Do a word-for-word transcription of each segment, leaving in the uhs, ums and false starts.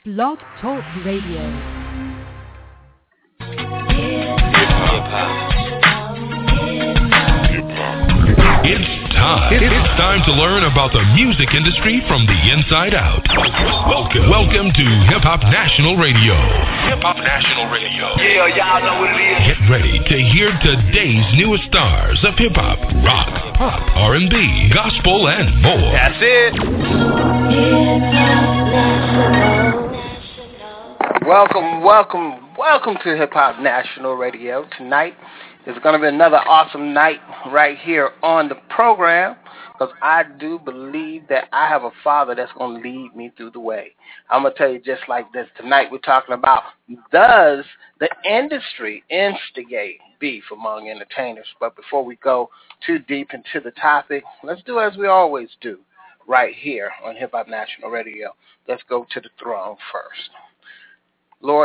Blog Talk Radio. It's time. It's time to learn about the music industry from the inside out. Welcome, welcome to Hip Hop National Radio. Hip Hop National Radio. Yeah, y'all know what it is. Get ready to hear today's newest stars of hip hop, rock, pop, R and B, gospel, and more. That's it. Welcome, welcome, welcome to Hip Hop National Radio. Tonight is going to be another awesome night right here on the program, because I do believe that I have a father that's going to lead me through the way. I'm going to tell you just like this. Tonight we're talking about, does the industry instigate beef among entertainers? But before we go too deep into the topic, let's do as we always do right here on Hip Hop National Radio. Let's go to the throne first. Lord,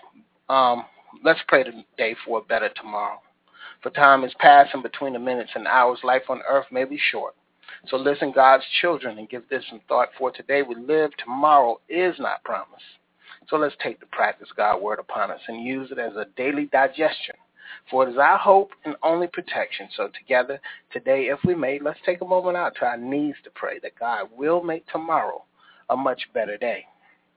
um, let's pray today for a better tomorrow. For time is passing between the minutes and hours. Life on earth may be short. So listen, God's children, and give this some thought. For today we live, tomorrow is not promised. So let's take the practice God's word upon us and use it as a daily digestion. For it is our hope and only protection. So together today, if we may, let's take a moment out to our knees to pray that God will make tomorrow a much better day.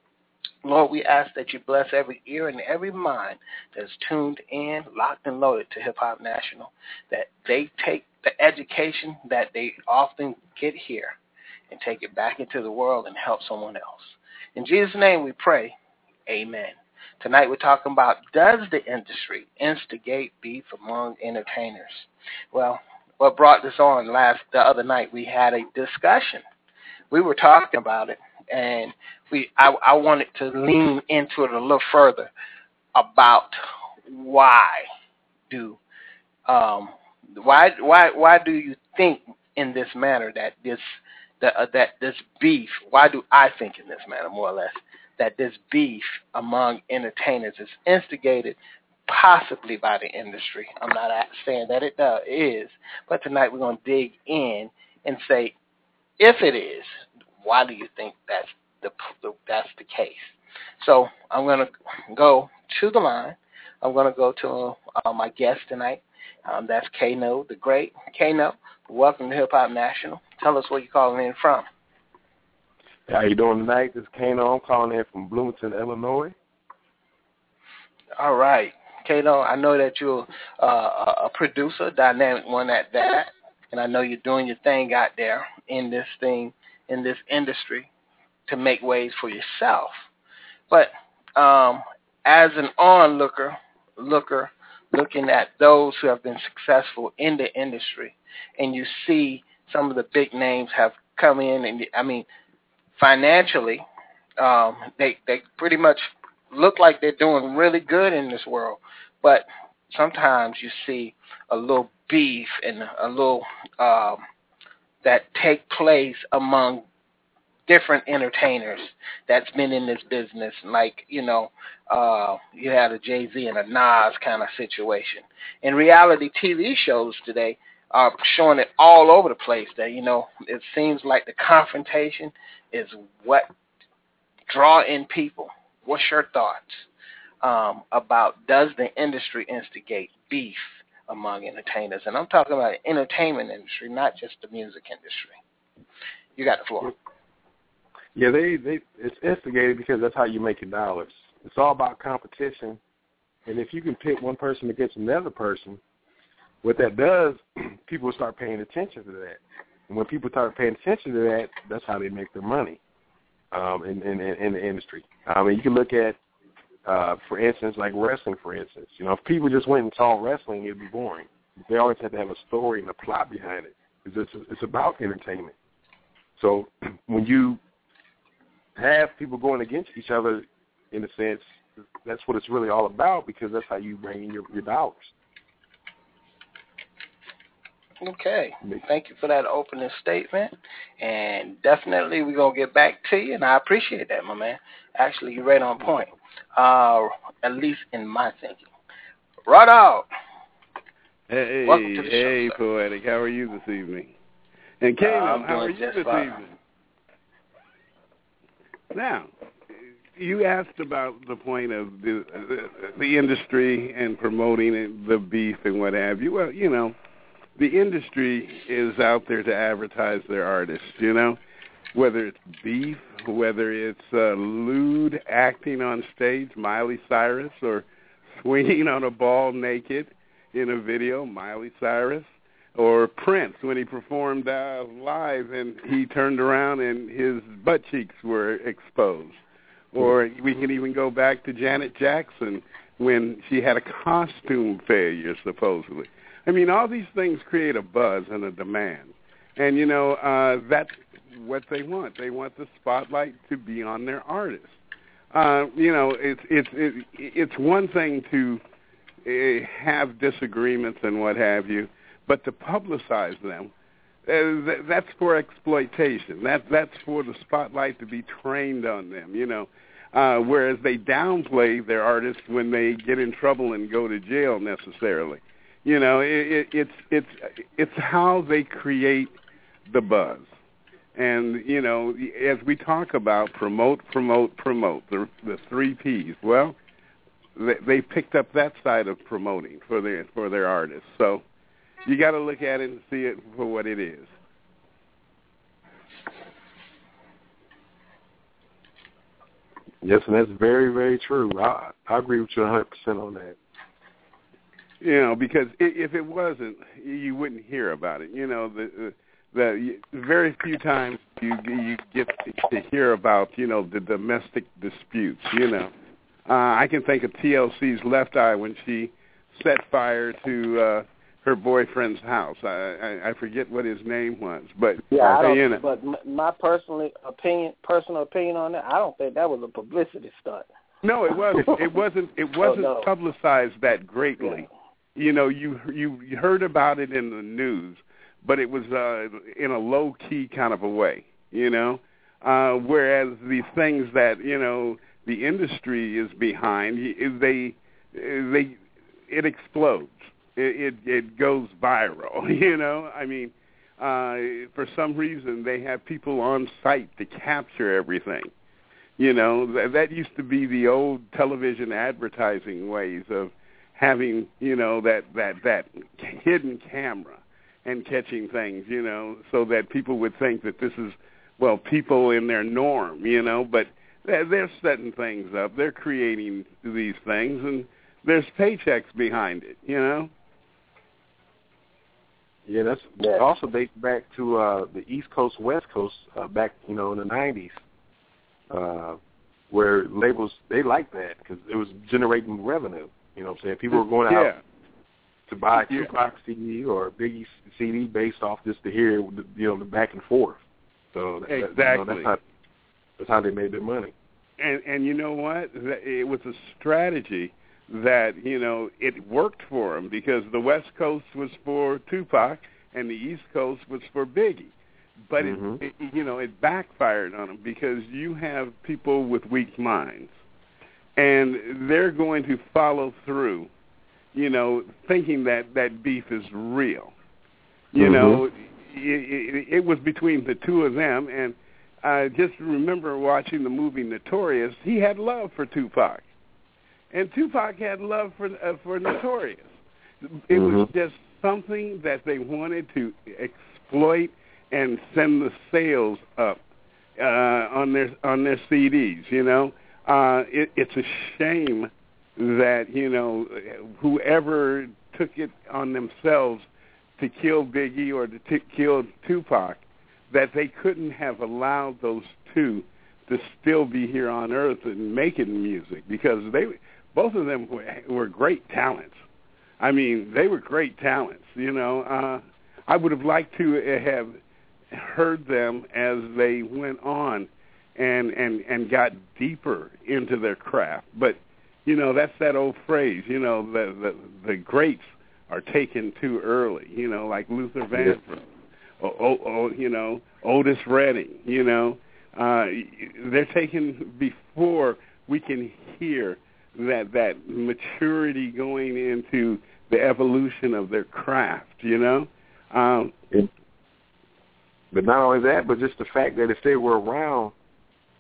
Lord, we ask that you bless every ear and every mind that's tuned in, locked and loaded to Hip Hop National, that they take the education that they often get here and take it back into the world and help someone else. In Jesus' name we pray, amen. Tonight we're talking about, does the industry instigate beef among entertainers? Well, what brought this on last the other night, we had a discussion. We were talking about it. And we, I, I wanted to lean into it a little further about why do, um, why, why, why do you think in this manner that this, that, uh, that this beef? Why do I think in this manner, more or less, that this beef among entertainers is instigated possibly by the industry? I'm not saying that it uh, is, but tonight we're going to dig in and say, if it is, why do you think that's the, the that's the case? So I'm going to go to the line. I'm going to go to uh, my guest tonight. Um, that's Kano, the great Kano. Welcome to Hip Hop National. Tell us where you're calling in from. How you doing tonight? This is Kano. I'm calling in from Bloomington, Illinois. All right. Kano, I know that you're uh, a producer, dynamic one at that, and I know you're doing your thing out there in this thing, in this industry, to make ways for yourself. But um, as an onlooker, looker, looking at those who have been successful in the industry, and you see some of the big names have come in, and I mean, financially, um, they they pretty much look like they're doing really good in this world. But sometimes you see a little beef and a little um, that take place among different entertainers that's been in this business. Like, you know, uh, you had a Jay-Z and a Nas kind of situation. And reality T V shows today are showing it all over the place. That, you know, it seems like the confrontation is what draw in people. What's your thoughts um, about, does the industry instigate beef among entertainers? And I'm talking about the entertainment industry, not just the music industry. You got the floor. Yeah, they, they it's instigated because that's how you make your dollars. It's all about competition. And if you can pit one person against another person, what that does, people start paying attention to that. And when people start paying attention to that, that's how they make their money um, in, in, in the industry. I mean, you can look at, uh, for instance, like wrestling, for instance. You know, if people just went and saw wrestling, it would be boring. They always have to have a story and a plot behind it. It's, it's about entertainment. So when you have people going against each other, in a sense, that's what it's really all about, because that's how you bring in your, your dollars. Okay. Thank you for that opening statement. And definitely we're going to get back to you, and I appreciate that, my man. Actually, you're right on point, uh, at least in my thinking. Right out. Hey, Welcome to the hey, show, Poetic. How are you this evening? And Kano, uh, how are you this fine. evening? Now, you asked about the point of the, the the industry and promoting it, the beef and what have you. Well, you know, the industry is out there to advertise their artists, you know, whether it's beef, whether it's uh, lewd acting on stage, Miley Cyrus, or swinging on a ball naked in a video, Miley Cyrus, or Prince when he performed uh, live and he turned around and his butt cheeks were exposed. Or we can even go back to Janet Jackson when she had a costume failure, supposedly. I mean, all these things create a buzz and a demand. And, you know, uh, that's what they want. They want the spotlight to be on their artists. Uh, you know, it's it's it, it's one thing to uh, have disagreements and what have you, but to publicize them, uh, that's for exploitation. That that's for the spotlight to be trained on them. You know, uh, whereas they downplay their artists when they get in trouble and go to jail necessarily. You know, it, it, it's it's it's how they create the buzz. And, you know, as we talk about promote, promote, promote, the the three Ps, well, they, they picked up that side of promoting for their, for their artists. So you got to look at it and see it for what it is. Yes, and that's very, very true. I, I agree with you one hundred percent on that. You know, because if it wasn't, you wouldn't hear about it. You know, the... the The very few times you you get to hear about, you know, the domestic disputes, you know. Uh, I can think of T L C's Left Eye when she set fire to uh, her boyfriend's house. I, I I forget what his name was, but yeah, I don't, you know. But my personal opinion, personal opinion on that, I don't think that was a publicity stunt. No, it wasn't. It wasn't. It wasn't oh, no. publicized that greatly. Yeah. You know, you you heard about it in the news, but it was uh, in a low-key kind of a way, you know, uh, whereas the things that, you know, the industry is behind, they, they, it explodes. It, it, it goes viral, you know. I mean, uh, for some reason, they have people on site to capture everything. You know, that, that used to be the old television advertising ways of having, you know, that, that, that hidden camera and catching things, you know, so that people would think that this is, well, people in their norm, you know, but they're, they're setting things up. They're creating these things, and there's paychecks behind it, you know. Yeah, that's yeah. also dates back to uh, the East Coast, West Coast, uh, back, you know, in the nineties, uh, where labels, they liked that because it was generating revenue, you know what I'm saying? People were going out yeah. to buy a Yeah. Tupac C D or a Biggie C D based off just to hear, you know, the back and forth. So that, exactly. you know, that's how that's how they made their money. And and you know what? It was a strategy that, you know, it worked for them because the West Coast was for Tupac and the East Coast was for Biggie. But mm-hmm. it, it, you know, it backfired on them because you have people with weak minds, and they're going to follow through, you know, thinking that that beef is real. You mm-hmm. know, it, it, it was between the two of them, and I just remember watching the movie Notorious. He had love for Tupac, and Tupac had love for uh, for Notorious. It mm-hmm. was just something that they wanted to exploit and send the sales up uh, on their on their C Ds. You know, uh, it, it's a shame that, you know, whoever took it on themselves to kill Biggie or to t- kill Tupac, that they couldn't have allowed those two to still be here on Earth and making music, because they, both of them were, were great talents. I mean, they were great talents, you know. Uh, I would have liked to have heard them as they went on and, and, and got deeper into their craft. But, you know, that's that old phrase, you know, the, the, the greats are taken too early, you know, like Luther Vandross, or, or, or, you know, Otis Redding, you know. Uh, they're taken before we can hear that that maturity going into the evolution of their craft, you know. Um, it, but not only that, but just the fact that if they were around,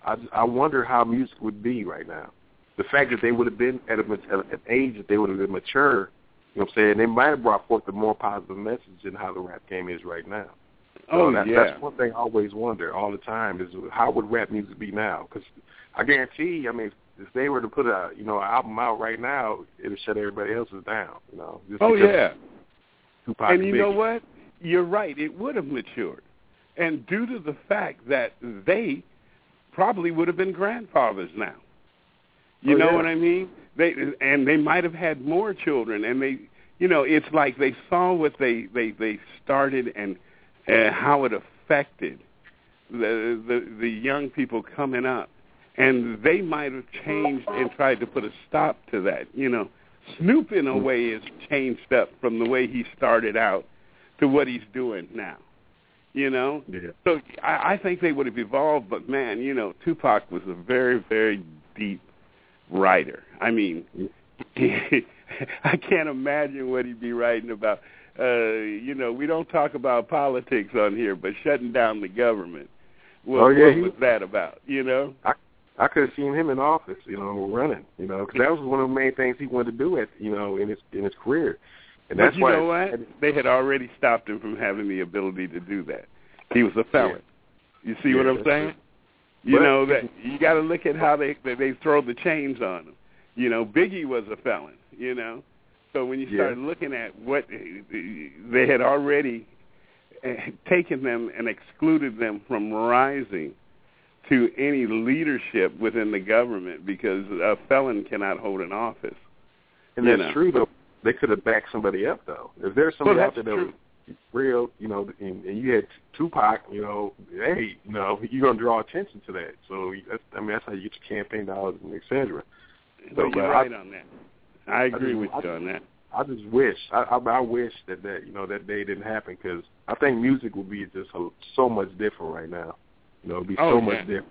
I, I wonder how music would be right now. The fact that they would have been at, a, at an age that they would have been mature, you know what I'm saying, they might have brought forth a more positive message than how the rap game is right now. So oh, that, yeah. That's one thing I always wonder all the time is how would rap music be now? Because I guarantee, I mean, if they were to put a, you know, an album out right now, it would shut everybody else's down, you know. Just oh, yeah. Tupac and you Biggie. know what? You're right. It would have matured. And due to the fact that they probably would have been grandfathers now. You oh, know yeah. what I mean? They and they might have had more children. And they, you know, it's like they saw what they, they, they started and uh, how it affected the, the the young people coming up. And they might have changed and tried to put a stop to that. You know, Snoop, in a way, has changed up from the way he started out to what he's doing now. You know? Yeah. So I, I think they would have evolved, but, man, you know, Tupac was a very, very deep writer. I mean, I can't imagine what he'd be writing about. Uh, you know, we don't talk about politics on here, but shutting down the government. Well, oh, yeah, what he, was that about, you know? I, I could have seen him in office, you know, running, you know, because that was one of the main things he wanted to do, at, you know, in his in his career. And that's but you why know what? They had already stopped him from having the ability to do that. He was a felon. Yeah. You see yeah, what I'm saying? True. You but, know, that you got to look at how they they throw the chains on him. You know, Biggie was a felon, you know. So when you start yeah. looking at what they had already taken them and excluded them from rising to any leadership within the government, because a felon cannot hold an office. And that's know. true, though. They could have backed somebody up, though. If there's somebody well, out there that true. was real, you know, and, and you had Tupac, you know, hey, you know, you're going to draw attention to that. So, that's, I mean, that's how you get your campaign dollars and et cetera. So, so, you're right I, on that. I agree I just, with I, you on that. I just wish, I, I, I wish that, that, you know, that day didn't happen, because I think music would be just so, so much different right now. You know, it would be oh, so yeah. much different.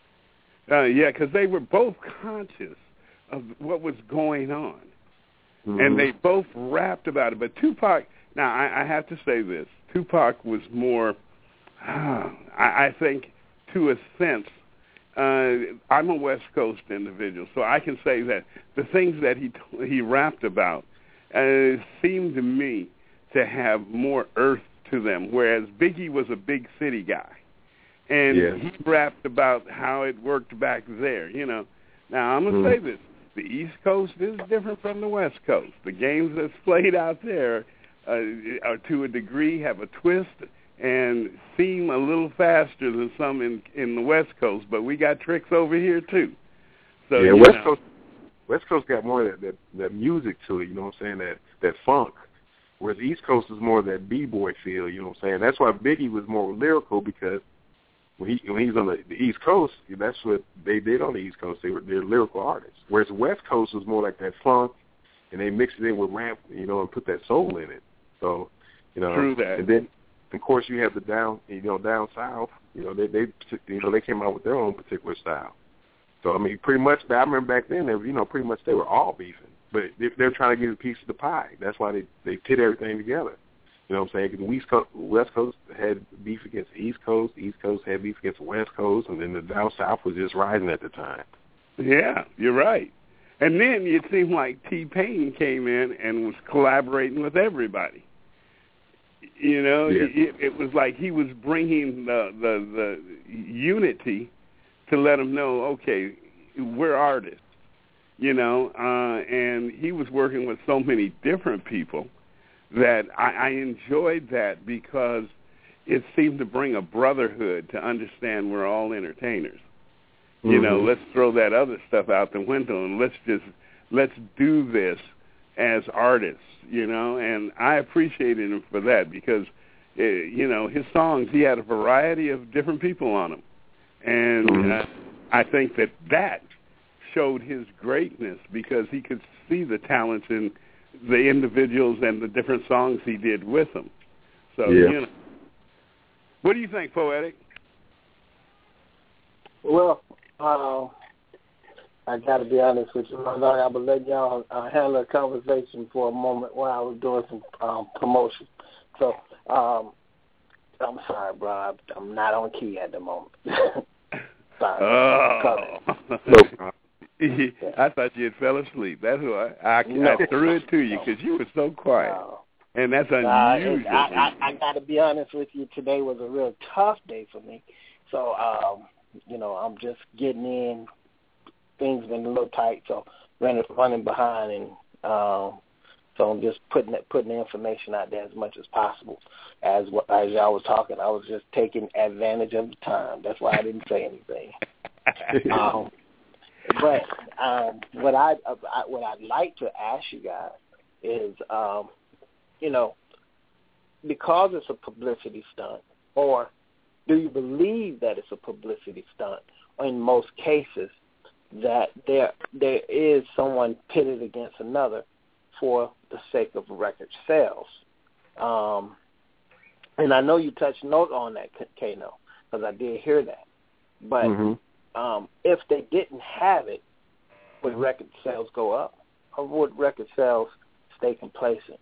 Uh, yeah, because they were both conscious of what was going on. Mm-hmm. And they both rapped about it. But Tupac, now I, I have to say this, Tupac was more, uh, I, I think, to a sense, uh, I'm a West Coast individual, so I can say that the things that he he rapped about uh, seemed to me to have more earth to them, whereas Biggie was a big city guy. And yeah. he rapped about how it worked back there, you know. Now, I'm going to mm-hmm. say this. The East Coast is different from the West Coast. The games that's played out there, uh, are, to a degree, have a twist and seem a little faster than some in, in the West Coast. But we got tricks over here, too. So, yeah, you West know. Coast West Coast got more of that, that, that music to it, you know what I'm saying, that, that funk. Whereas the East Coast is more of that B-boy feel, you know what I'm saying. That's why Biggie was more lyrical, because When he when he was on the, the East Coast, that's what they did on the East Coast. They were they're lyrical artists. Whereas the West Coast was more like that funk, and they mixed it in with rap, you know, and put that soul in it. So, you know, True that. and then of course you have the down, you know, down south. You know, they they you know they came out with their own particular style. So I mean, pretty much, I remember back then, they, you know, pretty much they were all beefing, but they, they're trying to get a piece of the pie. That's why they they pit everything together. You know what I'm saying? Because the West Coast, West Coast had beef against the East Coast. The East Coast had beef against the West Coast. And then the down south was just rising at the time. Yeah, you're right. And then it seemed like T-Pain came in and was collaborating with everybody. You know, yeah. it, it was like he was bringing the, the, the unity to let them know, okay, we're artists, you know, uh, and he was working with so many different people that I, I enjoyed that, because it seemed to bring a brotherhood to understand we're all entertainers. Mm-hmm. You know, let's throw that other stuff out the window and let's just, let's do this as artists, you know, and I appreciated him for that, because, uh, you know, his songs, he had a variety of different people on them. And mm-hmm. uh, I think that that showed his greatness, because he could see the talents in the individuals and the different songs he did with them. So, yeah. you know. What do you think, Poetic? Well, uh, I got to be honest with you. I thought I would let y'all uh, handle the conversation for a moment while I was doing some um, promotion. So, um, I'm sorry, bro. I'm not on key at the moment. Oh. I thought you had fell asleep. That's why I, I, no. I threw it to you because you were so quiet. No. And that's unusual. Uh, I, I, I got to be honest with you. Today was a real tough day for me. So, um, you know, I'm just getting in. Things been a little tight, so running, running behind, and um, so I'm just putting that, putting the information out there as much as possible. As as y'all was talking, I was just taking advantage of the time. That's why I didn't say anything. um, but um, what I, I what I'd like to ask you guys is, um, you know, because it's a publicity stunt, or do you believe that it's a publicity stunt? In most cases, that there there is someone pitted against another for the sake of record sales. Um, and I know you touched note on that, Kano, because I did hear that. But mm-hmm. um, if they didn't have it, would record sales go up, or would record sales stay complacent?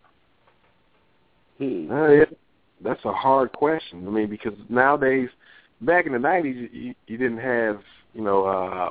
Hmm. Uh, yeah. That's a hard question. I mean, because nowadays, back in the nineties, you, you didn't have, you know, uh,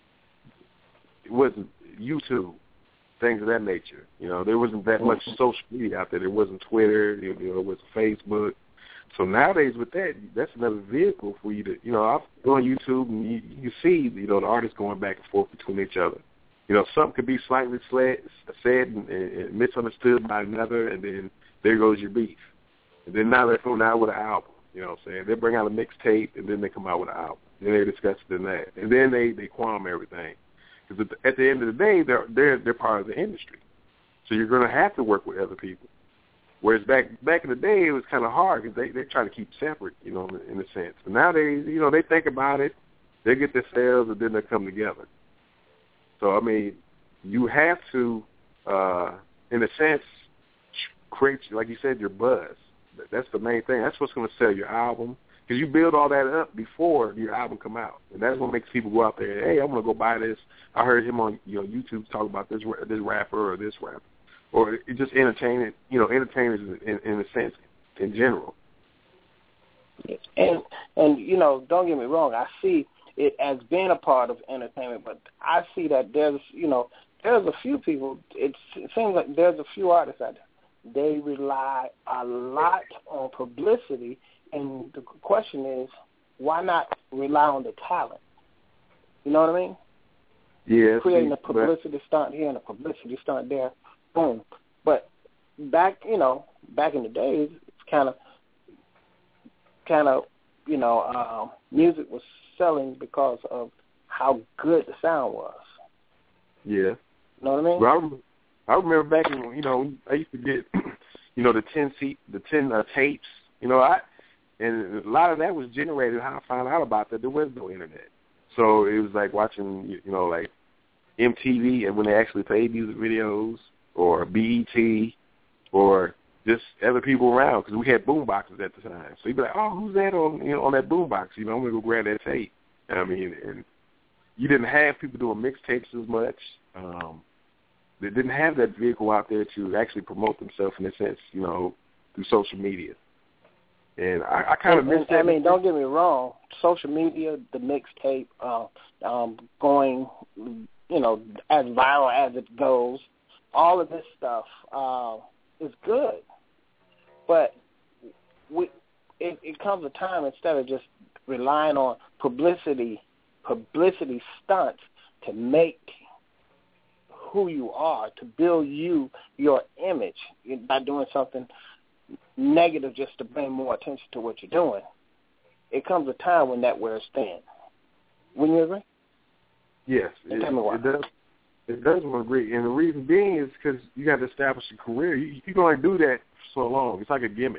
it wasn't YouTube, things of that nature. You know, there wasn't that much social media out there. There wasn't Twitter. You know, there wasn't Facebook. So nowadays, with that, that's another vehicle for you to, you know, I go on YouTube and you, you see, you know, the artists going back and forth between each other. You know, something could be slightly said and, and misunderstood by another, and then there goes your beef. And then now they're coming out with an album. You know what I'm saying? They bring out a mixtape, and then they come out with an album. Then they discuss it in that. And then they, they qualm everything. Because at, at the end of the day, they're, they're, they're part of the industry. So you're going to have to work with other people. Whereas back back in the day, it was kind of hard because they, they're trying to keep separate, you know, in, in a sense. But nowadays, you know, they think about it, they get their sales, and then they come together. So, I mean, you have to, uh, in a sense, create, like you said, your buzz. That's the main thing. That's what's going to sell your album. Because you build all that up before your album come out. And that's what makes people go out there, hey, I'm going to go buy this. I heard him on you know YouTube talk about this this rapper or this rapper. Or it just entertaining, you know, entertainers in, in a sense, in general. And, and, you know, don't get me wrong. I see it as being a part of entertainment, but I see that there's, you know, there's a few people, it's, it seems like there's a few artists out there. They rely a lot on publicity, and the question is, why not rely on the talent? You know what I mean? Yeah. Creating a publicity stunt here and a publicity stunt there, boom. But back, you know, back in the days, it's kind of, kind of, you know, uh, music was selling because of how good the sound was. Yeah. You know what I mean? Well, I remember back in, you know, I used to get, you know, the ten seat, the ten uh, tapes. You know, I and a lot of that was generated. How I found out about that, there was no internet, so it was like watching, you know, like M T V, and when they actually played music videos, or B E T, or just other people around, because we had boom boxes at the time. So you'd be like, oh, who's that on, you know, on that boom box? You know, I'm gonna go grab that tape. I mean, and you didn't have people doing mixtapes as much. Um, They didn't have that vehicle out there to actually promote themselves in a sense, you know, through social media. And I, I kind of miss that. I mean, don't get me wrong. Social media, the mixtape, uh, um, going, you know, as viral as it goes, all of this stuff uh, is good. But we, it, it comes a time, instead of just relying on publicity, publicity stunts to make who you are, to build you, your image, by doing something negative just to bring more attention to what you're doing. It comes a time when that wears thin. Wouldn't you agree? Yes, it, it does. It does agree, and the reason being is because you got to establish a career. You, you can only do that for so long. It's like a gimmick.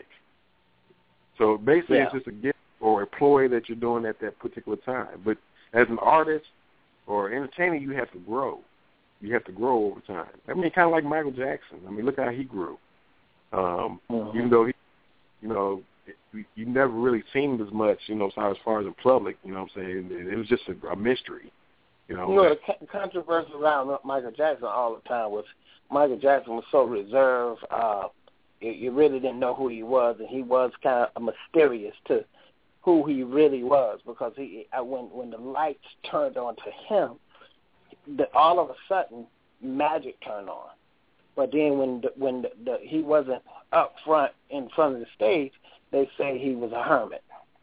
So basically, yeah. it's just a gimmick or a ploy that you're doing at that particular time. But as an artist or entertainer, you have to grow. You have to grow over time. I mean, kind of like Michael Jackson. I mean, look how he grew. Um, mm-hmm. Even though he, you know, it, you never really seen him as much, you know, as far as in public. You know what I'm saying? It, it was just a, a mystery. You know, you know the controversy around Michael Jackson all the time was Michael Jackson was so reserved. Uh, you, you really didn't know who he was, and he was kind of mysterious to who he really was, because he when when the lights turned on to him, the, all of a sudden magic turned on. But then when the, when the, the, he wasn't up front in front of the stage, they say he was a hermit.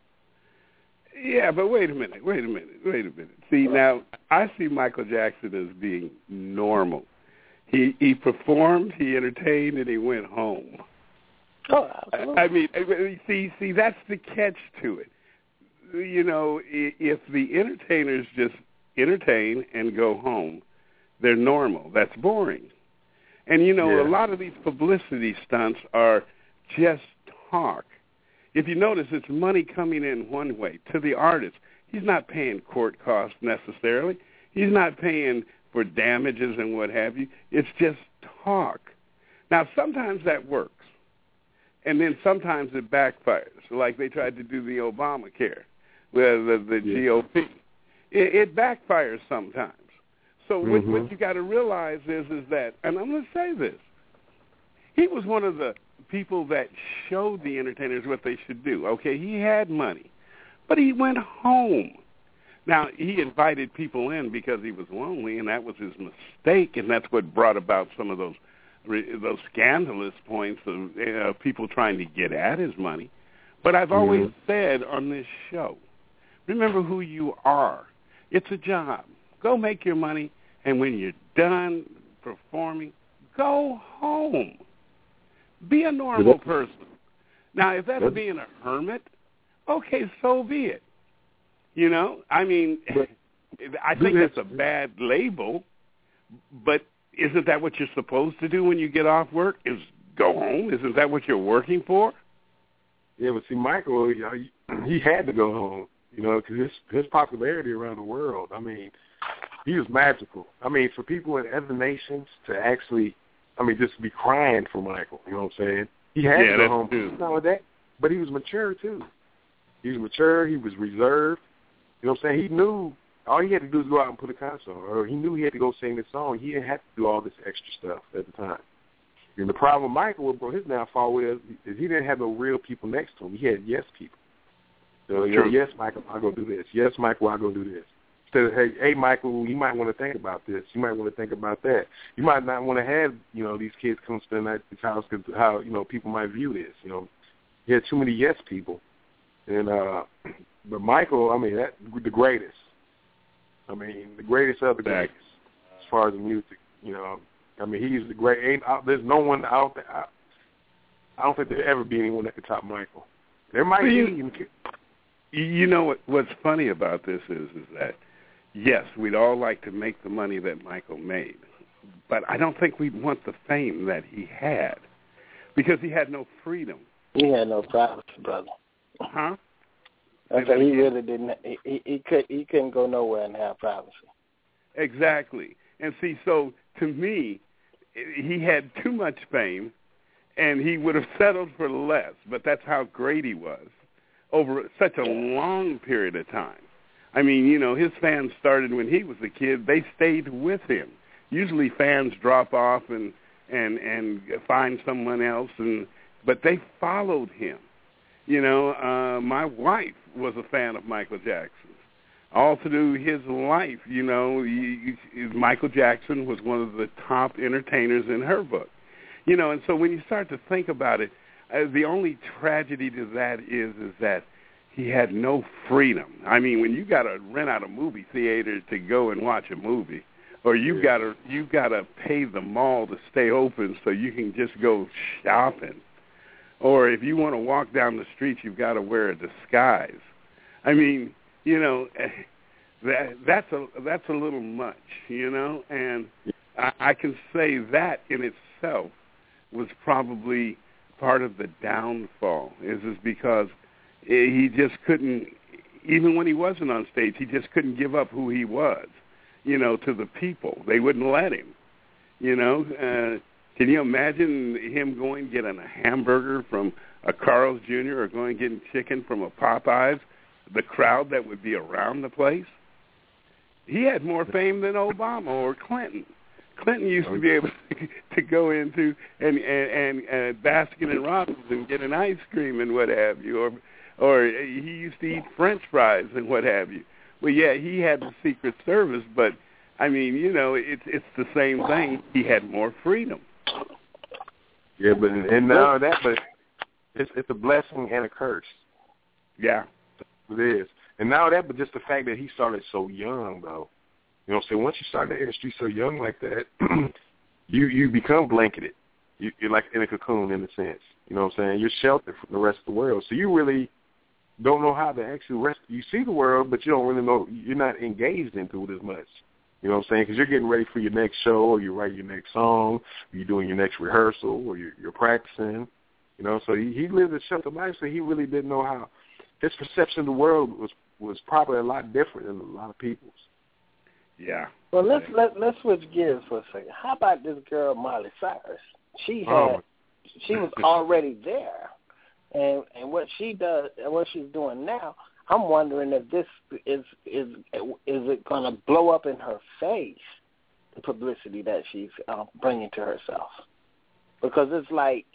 Yeah, but wait a minute, wait a minute, wait a minute. See, now, I see Michael Jackson as being normal. He he performed, he entertained, and he went home. Oh, absolutely. I, I mean, see, see, that's the catch to it. You know, if the entertainers just entertain and go home, they're normal. That's boring. And, you know, yeah. a lot of these publicity stunts are just talk. If you notice, it's money coming in one way to the artist. He's not paying court costs necessarily. He's not paying for damages and what have you. It's just talk. Now, sometimes that works, and then sometimes it backfires, like they tried to do the Obamacare with the, the yeah. G O P. It, it backfires sometimes. So mm-hmm. what, what you got to realize is, is that, and I'm going to say this, he was one of the people that showed the entertainers what they should do. Okay, he had money, but he went home. Now, he invited people in because he was lonely, and that was his mistake, and that's what brought about some of those those scandalous points of uh, people trying to get at his money. But I've always mm-hmm. said on this show, remember who you are. It's a job. Go make your money, and when you're done performing, go home. Be a normal person. Now, if that's being a hermit, okay, so be it. You know, I mean, I think that's a bad label, but isn't that what you're supposed to do when you get off work, is go home? Isn't that what you're working for? Yeah, but see, Michael, you know, he had to go home, you know, because his, his popularity around the world, I mean, he was magical. I mean, for people in other nations to actually, I mean, just be crying for Michael, you know what I'm saying? He had yeah, to go home. True. Not only that, but he was mature, too. He was mature. He was reserved. You know what I'm saying? He knew all he had to do was go out and put a concert on, or he knew he had to go sing this song. He didn't have to do all this extra stuff at the time. And the problem with Michael, bro, his downfall was is he didn't have no real people next to him. He had yes people. So, you know, yes, Michael, I'll go do this. Yes, Michael, I'll go do this. Instead of, hey, hey, Michael, you might want to think about this. You might want to think about that. You might not want to have, you know, these kids come spend the night at this house because how, you know, people might view this. You know, he had too many yes people. And, uh, but Michael, I mean, that the greatest. I mean, the greatest of the greatest as far as the music, you know. I mean, he's the great. Ain't, uh, there's no one out there. I, I don't think there'll ever be anyone that could top Michael. There might you, be. You know what? What's funny about this is, is that yes, we'd all like to make the money that Michael made, but I don't think we'd want the fame that he had because he had no freedom. He had no privacy, brother. Huh? I said he really didn't. He, he, he could. He couldn't go nowhere and have privacy. Exactly. And see, so to me, he had too much fame, and he would have settled for less. But that's how great he was over such a long period of time. I mean, you know, his fans started when he was a kid. They stayed with him. Usually, fans drop off and and and find someone else, and but they followed him. You know, uh, my wife was a fan of Michael Jackson's. All through his life, you know, he, he, Michael Jackson was one of the top entertainers in her book. You know, and so when you start to think about it, uh, the only tragedy to that is is that he had no freedom. I mean, when you got to rent out a movie theater to go and watch a movie, or you've got to you've got to pay the mall to stay open so you can just go shopping. Or if you want to walk down the street, you've got to wear a disguise. I mean, you know, that that's a that's a little much, you know. And I, I can say that in itself was probably part of the downfall. Is is because he just couldn't, even when he wasn't on stage, he just couldn't give up who he was, you know, to the people. They wouldn't let him, you know. Uh, Can you imagine him going getting a hamburger from a Carl's Junior or going getting chicken from a Popeyes? The crowd that would be around the place. He had more fame than Obama or Clinton. Clinton used to be able to go into and and, and uh, Baskin and Robbins and get an ice cream and what have you. Or or he used to eat French fries and what have you. Well, yeah, he had the Secret Service, but I mean, you know, it's it's the same thing. He had more freedom. Yeah, but and now that, but it's it's a blessing and a curse. Yeah, it is. And now that, but just the fact that he started so young, though. You know what I'm saying? Once you start the industry so young like that, you you become blanketed. You, you're like in a cocoon in a sense. You know what I'm saying? You're sheltered from the rest of the world. So you really don't know how to actually rest. You see the world, but you don't really know. You're not engaged into it as much. You know what I'm saying? Because you're getting ready for your next show, or you're writing your next song, or you're doing your next rehearsal, or you're, you're practicing. You know, so he, he lived a sheltered life, so he really didn't know how. His perception of the world was was probably a lot different than a lot of people's. Yeah. Well, let's let let's switch gears for a second. How about this girl Miley Cyrus? She had Oh. she was already there, and and what she does, what she's doing now, I'm wondering if this is is is it going to blow up in her face, the publicity that she's uh, bringing to herself, because it's like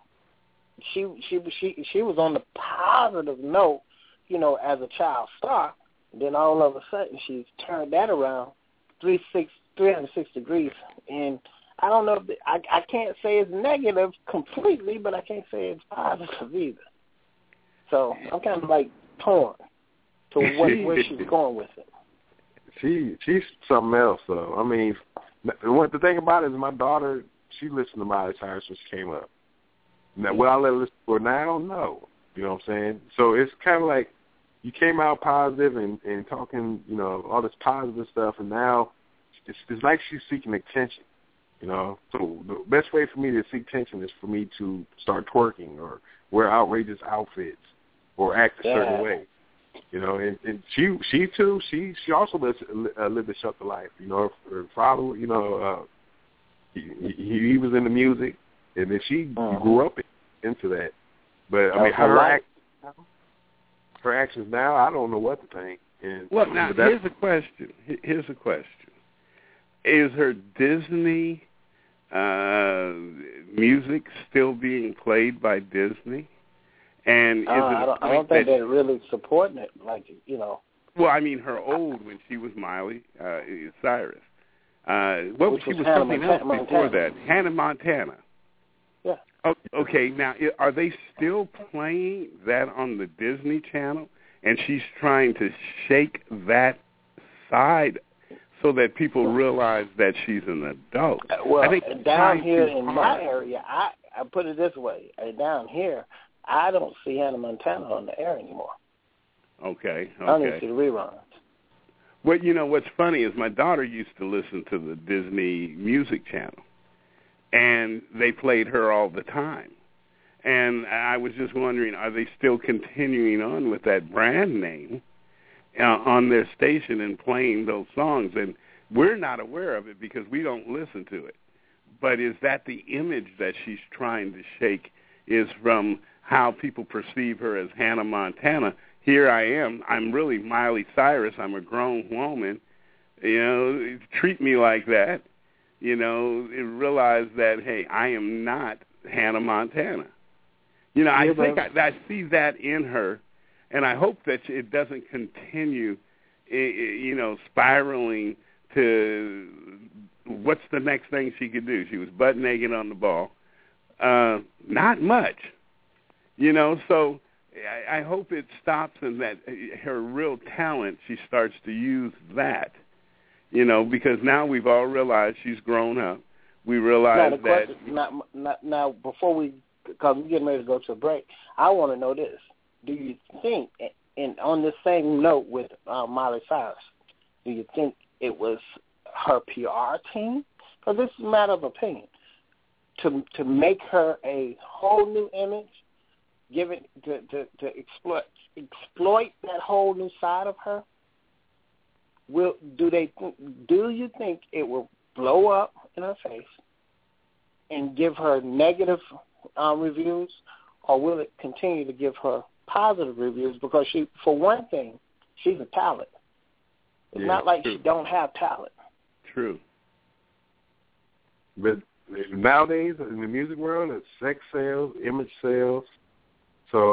she she she she was on the positive note, you know, as a child star. Then all of a sudden she's turned that around three six three hundred six degrees, and I don't know if the, I I can't say it's negative completely, but I can't say it's positive either. So I'm kind of like torn to what, where she's going with it. She she's something else, though. I mean, what the thing about it is my daughter, she listened to Miley Cyrus when she came up. Now, will I let her listen to her now? No. You know what I'm saying? So it's kind of like you came out positive and, and talking, you know, all this positive stuff, and now it's, it's like she's seeking attention, you know. So the best way for me to seek attention is for me to start twerking or wear outrageous outfits or act a yeah. certain way, you know. And, and she, she too, she she also lives, uh, lived a sheltered life, you know. Her, her father, you know, uh, he, he, he was into music, and then she mm-hmm. grew up into that. But I mean, her act, her actions now, I don't know what to think. And, well, now here's a question. Here's a question: is her Disney uh, music still being played by Disney? And is uh, it I don't, I don't think they're really supporting it, like you know. Well, I mean, her old when she was Miley uh, Cyrus. Uh, what Which she was, was Hannah something Montana, else before Montana. that, Hannah Montana. Yeah. Oh, okay, now are they still playing that on the Disney Channel? And she's trying to shake that side so that people realize that she's an adult. Well, I think down here in hard. my area, I, I put it this way: down here, I don't see Hannah Montana on the air anymore. Okay, okay. I don't even see the reruns. Well, you know what's funny is my daughter used to listen to the Disney Music Channel, and they played her all the time. And I was just wondering, are they still continuing on with that brand name uh, on their station and playing those songs? And we're not aware of it because we don't listen to it. But is that the image that she's trying to shake, is from how people perceive her as Hannah Montana? Here I am. I'm really Miley Cyrus. I'm a grown woman. You know, treat me like that. You know, realize that, hey, I am not Hannah Montana. You know, I yeah, think I, I see that in her, and I hope that it doesn't continue, you know, spiraling to what's the next thing she could do. She was butt naked on the ball. Uh, not much, you know, so I, I hope it stops and that her real talent, she starts to use that, you know, because now we've all realized she's grown up. We realize now, the that... question, now, now, now, before we... because we're getting ready to go to a break, I want to know this. Do you think, and on the same note with uh, Miley Cyrus, do you think it was her P R team? Because this is a matter of opinion. To to make her a whole new image, give it to, to, to exploit exploit that whole new side of her. Will do they th- do you think it will blow up in her face and give her negative Um, reviews, or will it continue to give her positive reviews? Because she, for one thing, she's a talent. It's yeah, not like true. she don't have talent. True. But nowadays in the music world, it's sex sales, image sales. So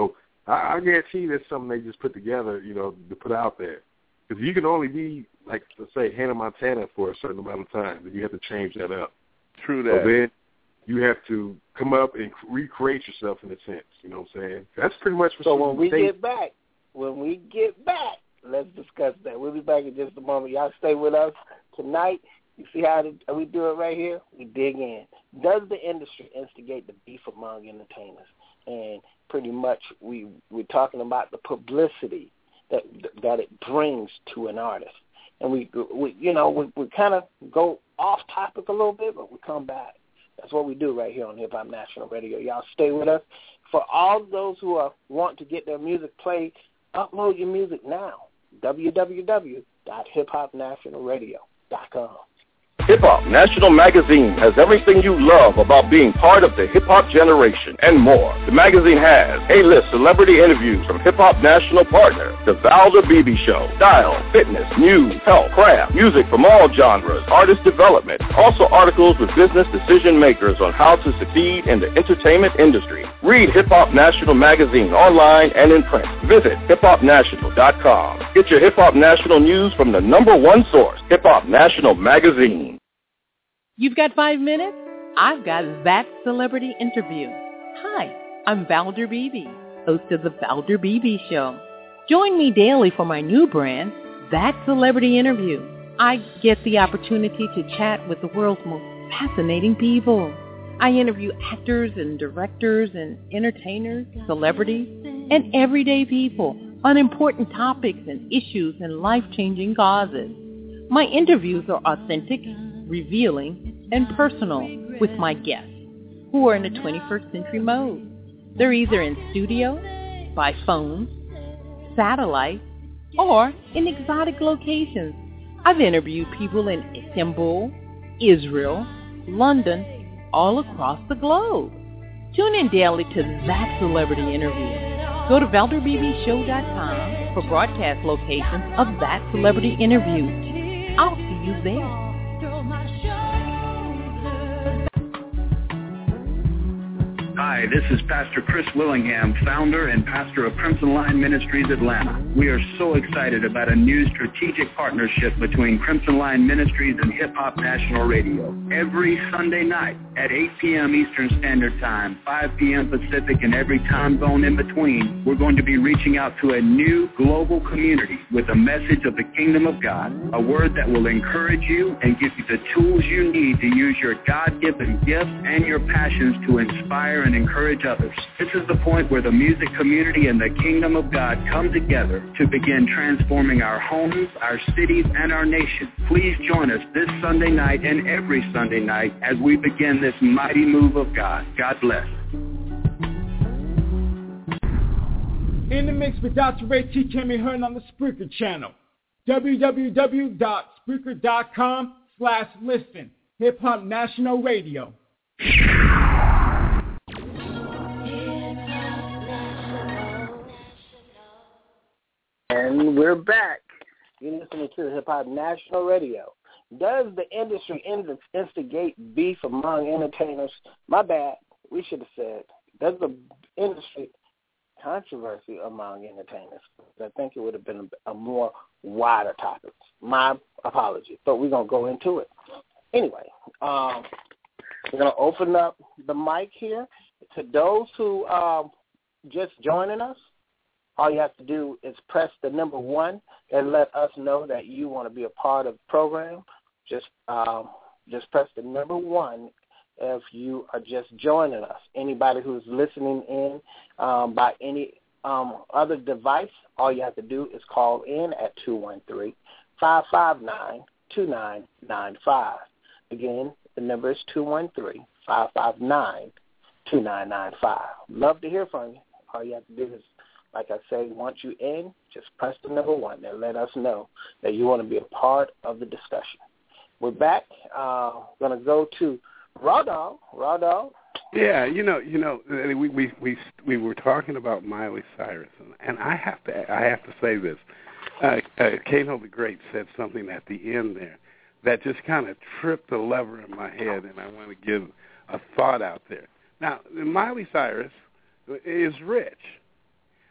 I, I guarantee you that's something they just put together, you know, to put out there. Because you can only be, like, let's say, Hannah Montana for a certain amount of time. Then you have to change that up. True that. So then you have to come up and recreate yourself in a sense. You know what I'm saying? That's pretty much what So when we they, get back, when we get back, let's discuss that. We'll be back in just a moment. Y'all stay with us tonight. You see how we do it right here? We dig in. Does the industry instigate the beef among entertainers? And pretty much we, we're talking about the publicity that that it brings to an artist. And we, we you know, we, we kind of go off topic a little bit, but we come back. That's what we do right here on Hip Hop National Radio. Y'all stay with us. For all those who are want to get their music played, upload your music now. w w w dot hip hop national radio dot com. Hip Hop National Magazine has everything you love about being part of the hip-hop generation and more. The magazine has A-list celebrity interviews from Hip Hop National partner, The Valder Beebe Show, style, fitness, news, health, craft, music from all genres, artist development, also articles with business decision makers on how to succeed in the entertainment industry. Read Hip Hop National Magazine online and in print. Visit hip hop national dot com. Get your Hip Hop National news from the number one source, Hip Hop National Magazine. You've got five minutes? I've got that celebrity interview. Hi, I'm Valder Beebe, host of The Valder Beebe Show. Join me daily for my new brand, That Celebrity Interview. I get the opportunity to chat with the world's most fascinating people. I interview actors and directors and entertainers, celebrities, and everyday people on important topics and issues and life-changing causes. My interviews are authentic, revealing, and personal with my guests, who are in the twenty-first century mode. They're either in studio, by phone, satellite, or in exotic locations. I've interviewed people in Istanbul, Israel, London, all across the globe. Tune in daily to That Celebrity Interview. Go to valder beebe show dot com for broadcast locations of That Celebrity Interview. I'll see you there. Hi, this is Pastor Chris Willingham, founder and pastor of Crimson Line Ministries Atlanta. We are so excited about a new strategic partnership between Crimson Line Ministries and Hip Hop National Radio. Every Sunday night at eight p.m. Eastern Standard Time, five p.m. Pacific, and every time zone in between, we're going to be reaching out to a new global community with a message of the kingdom of God, a word that will encourage you and give you the tools you need to use your God-given gifts and your passions to inspire and encourage others. This is the point where the music community and the kingdom of God come together to begin transforming our homes, our cities, and our nation. Please join us this Sunday night and every Sunday night as we begin this mighty move of God. God bless. In the mix with Doctor Ray T can be heard on the Spreaker channel. w w w dot spreaker dot com slash listen. Hip Hop National Radio. And we're back. You're listening to Hip Hop National Radio. Does the industry instigate beef among entertainers? My bad. We should have said, does the industry controversy among entertainers? I think it would have been a, a more wider topic. My apology. But we're going to go into it. Anyway, um, we're going to open up the mic here. To those who um, just joining us, all you have to do is press the number one and let us know that you want to be a part of the program. Just um, just press the number one if you are just joining us. Anybody who's listening in um, by any um, other device, all you have to do is call in at two one three, five five nine, two nine nine five. Again, the number is two one three, five five nine, two nine nine five. Love to hear from you. All you have to do is, like I say, once you in, just press the number one and let us know that you want to be a part of the discussion. We're back. Uh, we're going to go to Raw Dog. Raw Dog. Yeah, you know, you know, we we we we were talking about Miley Cyrus, and, and I have to I have to say this. Uh, uh, Kato the Great said something at the end there that just kind of tripped the lever in my head, and I want to give a thought out there. Now, Miley Cyrus is rich.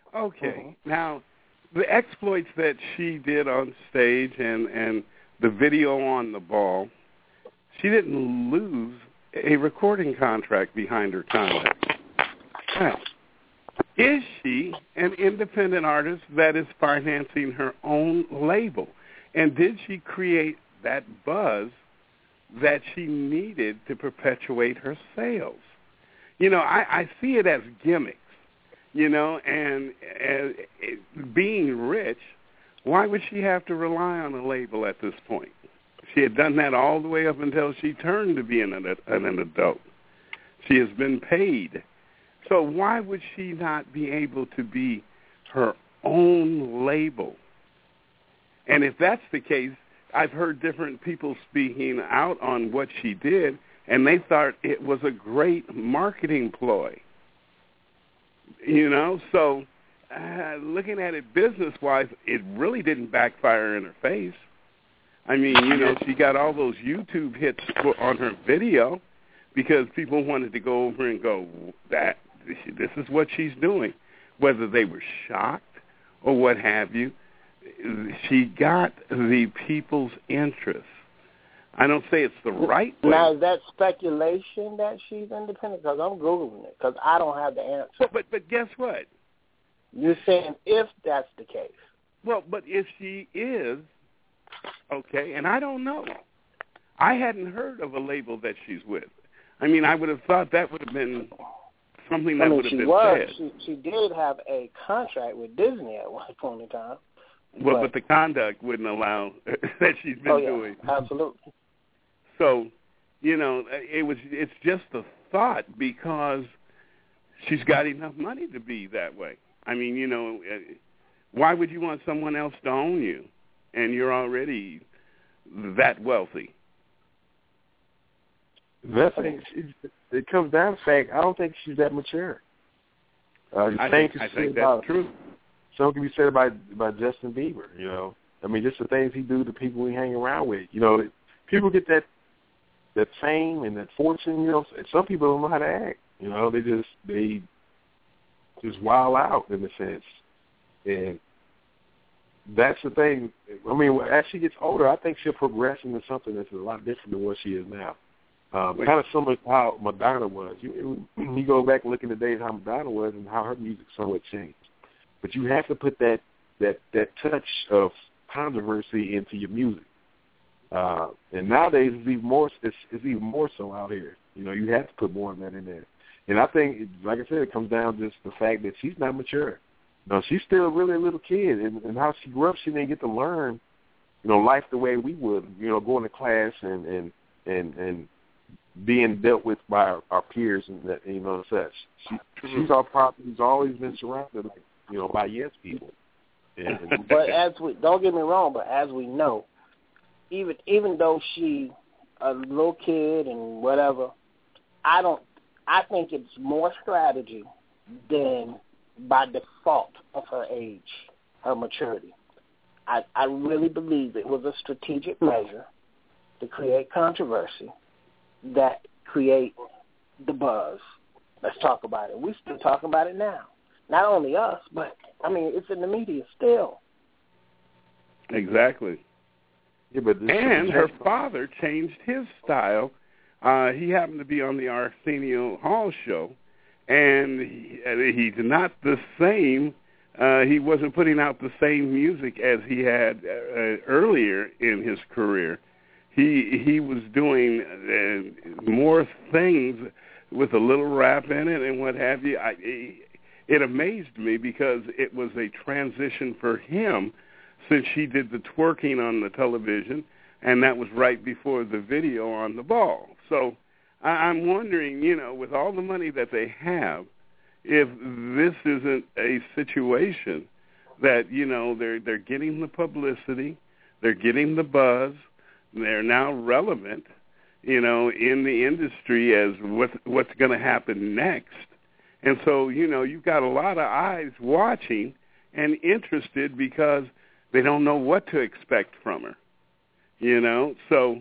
Okay. Mm-hmm. Now, the exploits that she did on stage and, and the video on the ball, she didn't lose a recording contract behind her conduct. Right. Is she an independent artist that is financing her own label? And did she create that buzz that she needed to perpetuate her sales? You know, I, I see it as gimmicks, you know, and, and it, being rich, why would she have to rely on a label at this point? She had done that all the way up until she turned to being an, an, an adult. She has been paid. So why would she not be able to be her own label? And if that's the case, I've heard different people speaking out on what she did, and they thought it was a great marketing ploy. You know, so uh, looking at it business-wise, it really didn't backfire in her face. I mean, you know, she got all those YouTube hits for, on her video because people wanted to go over and go, that this is what she's doing. Whether they were shocked or what have you, she got the people's interest. I don't say it's the right way. Now, is that speculation that she's independent? Because I'm Googling it, because I don't have the answer. But, but but guess what? You're saying if that's the case. Well, but if she is, okay, and I don't know. I hadn't heard of a label that she's with. I mean, I would have thought that would have been something that I mean, would have she been was, said. She, she did have a contract with Disney at one point in time. Well, but, but the conduct wouldn't allow that she's been oh, yeah, doing. Absolutely. So, you know, it was. It's just a thought because she's got enough money to be that way. I mean, you know, why would you want someone else to own you, and you're already that wealthy? That thing, it comes down to the fact, I don't think she's that mature. Uh, I think, I think that's about, true. Something can be said about about Justin Bieber, you know. I mean, just the things he do to people he hang around with. You know, people get that that fame and that fortune, you know. Some people don't know how to act. You know, they just they just wild out in a sense, and that's the thing. I mean, as she gets older, I think she'll progress into something that's a lot different than what she is now. Um, kind of similar to how Madonna was. You, you go back and look in the days how Madonna was and how her music somewhat changed. But you have to put that that that touch of controversy into your music. Uh, and nowadays, it's even more it's, it's even more so out here. You know, you have to put more of that in there. And I think, like I said, it comes down to just the fact that she's not mature. You know, she's still really a little kid, and, and how she grew up, she didn't get to learn, you know, life the way we would. You know, going to class and and and, and being dealt with by our, our peers and that, you know, such. She, she's our property. She's always been surrounded, like, you know, by yes people. And, and but as we don't get me wrong, but as we know, even even though she a little kid and whatever, I don't. I think it's more strategy than by default of her age, her maturity. I I really believe it was a strategic measure to create controversy that create the buzz. Let's talk about it. We still talking about it now. Not only us, but, I mean, it's in the media still. Exactly. Yeah, but and her father changed his style. Uh, he happened to be on the Arsenio Hall show, and he, he's not the same. Uh, he wasn't putting out the same music as he had uh, earlier in his career. He he was doing uh, more things with a little rap in it and what have you. I, it amazed me because it was a transition for him since she did the twerking on the television, and that was right before the video on the ball. So I, I'm wondering, you know, with all the money that they have, if this isn't a situation that, you know, they're they're getting the publicity, they're getting the buzz, they're now relevant, you know, in the industry as what what's going to happen next. And so, you know, you've got a lot of eyes watching and interested because they don't know what to expect from her, you know. So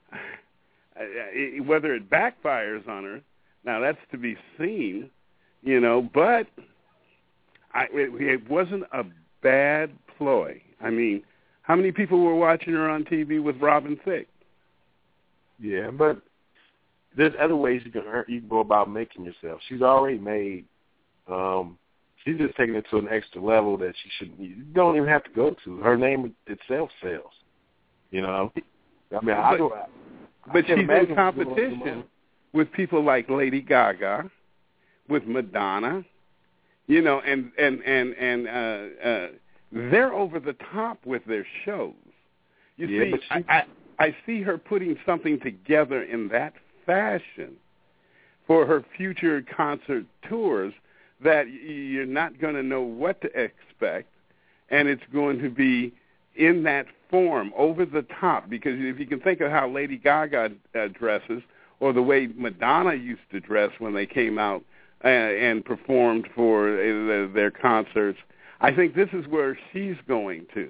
whether it backfires on her, now that's to be seen, you know. But I, it, it wasn't a bad ploy. I mean, how many people were watching her on T V with Robin Thicke? Yeah, but there's other ways you can earn, you can go about making yourself. She's already made. Um, she's just taking it to an extra level that she shouldn't. You don't even have to go to. Her name itself sells. You know. I mean, I but, don't. I, but I she's in competition with people like Lady Gaga, with Madonna. You know, and and and and uh, uh, they're over the top with their shows. You yeah, see, but she, I, I I see her putting something together in that fashion for her future concert tours that you're not going to know what to expect, and it's going to be in that form, over the top, because if you can think of how Lady Gaga uh, dresses or the way Madonna used to dress when they came out uh, and performed for uh, their concerts, I think this is where she's going to.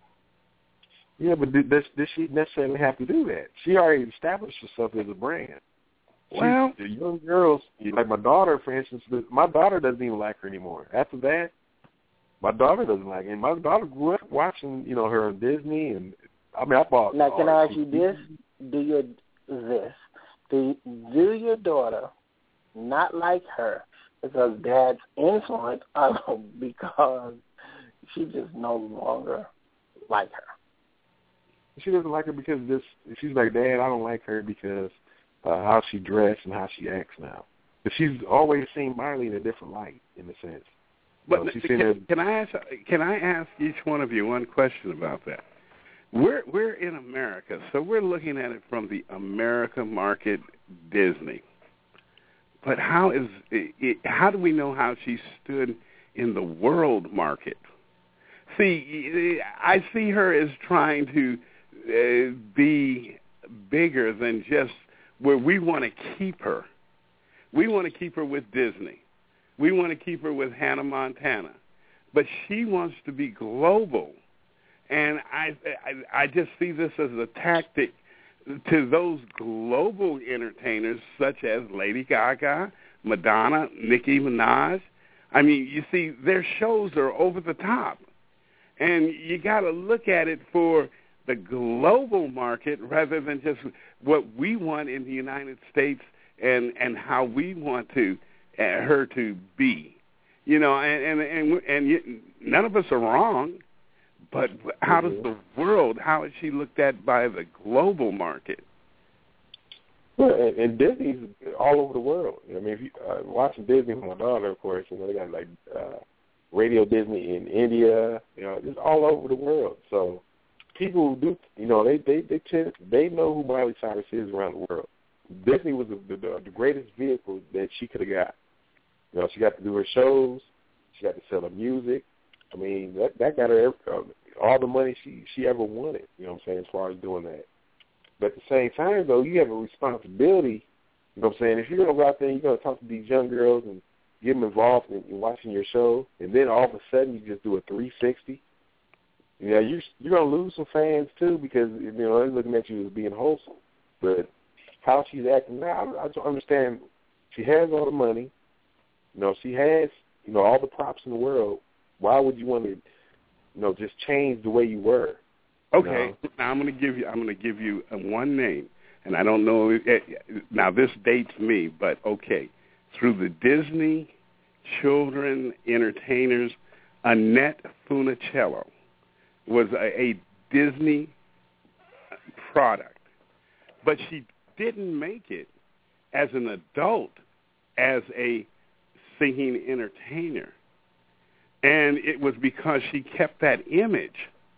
Yeah, but does, does she necessarily have to do that? She already established herself as a brand. Well, she, the young girls, like my daughter, for instance, my daughter doesn't even like her anymore. After that, my daughter doesn't like her. And my daughter grew up watching, you know, her on Disney, and I mean, I bought. Now, can I ask you this? Do your this? Do do your daughter not like her because Dad's influence, or because she just no longer like her? She doesn't like her because this. She's like, Dad, I don't like her because uh, how she dressed and how she acts now. But she's always seen Miley in a different light, in a sense. But so she's can, her, can I ask? Can I ask each one of you one question about that? We're we're in America, so we're looking at it from the America market, Disney. But how is it, how do we know how she stood in the world market? See, I see her as trying to uh, be bigger than just where we want to keep her. We want to keep her with Disney. We want to keep her with Hannah Montana. But she wants to be global. And I, I, I just see this as a tactic to those global entertainers such as Lady Gaga, Madonna, Nicki Minaj. I mean, you see, their shows are over the top. And you got to look at it for the global market rather than just what we want in the United States and, and how we want to uh, her to be. You know, and and and, and you, none of us are wrong, but how does the world, how is she looked at by the global market? Well, and, and Disney's all over the world. I mean, if you uh, watching Disney with my daughter, of course, you know, they got like uh, Radio Disney in India, you know, it's all over the world. So people who do, you know, they they they tend, they know who Miley Cyrus is around the world. Disney was the, the, the greatest vehicle that she could have got. You know, she got to do her shows. She got to sell her music. I mean, that that got her uh, all the money she she ever wanted. You know what I'm saying, as far as doing that. But at the same time, though, you have a responsibility. You know what I'm saying? If you're going to go out there and you're going to talk to these young girls and get them involved in, in watching your show, and then all of a sudden you just do a three sixty, you know, you're, you're going to lose some fans, too, because, you know, they're looking at you as being wholesome. But how she's acting now, I don't understand. She has all the money. You know, she has, you know, all the props in the world. Why would you want to, you know, just change the way you were? Okay, you know? Now I'm going to give you. I'm going to give you a one name, and I don't know. It, now this dates me, but okay. Through the Disney Children Entertainers, Annette Funicello was a, a Disney product, but she didn't make it as an adult, as a singing entertainer. And it was because she kept that image.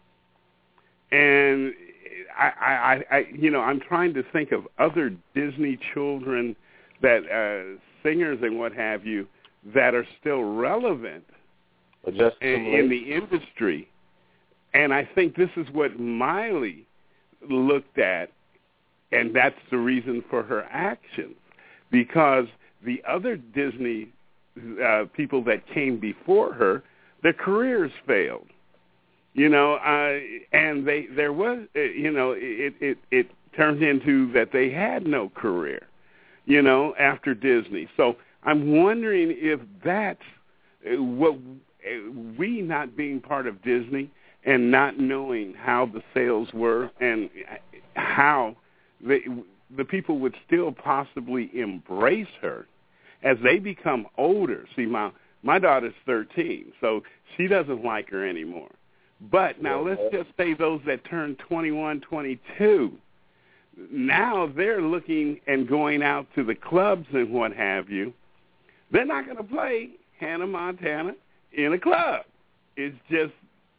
And I, I, I, you know, I'm trying to think of other Disney children that uh, singers and what have you that are still relevant in, in the industry. And I think this is what Miley looked at, and that's the reason for her actions, because the other Disney uh, people that came before her, their careers failed. You know, uh, and they there was, uh, you know, it, it it turned into that they had no career, you know, after Disney. So I'm wondering if that's what we not being part of Disney and not knowing how the sales were and how they, the people would still possibly embrace her as they become older. See, my my daughter's thirteen, so she doesn't like her anymore. But now let's just say those that turn twenty-one, twenty-two, now they're looking and going out to the clubs and what have you. They're not going to play Hannah Montana in a club. It's just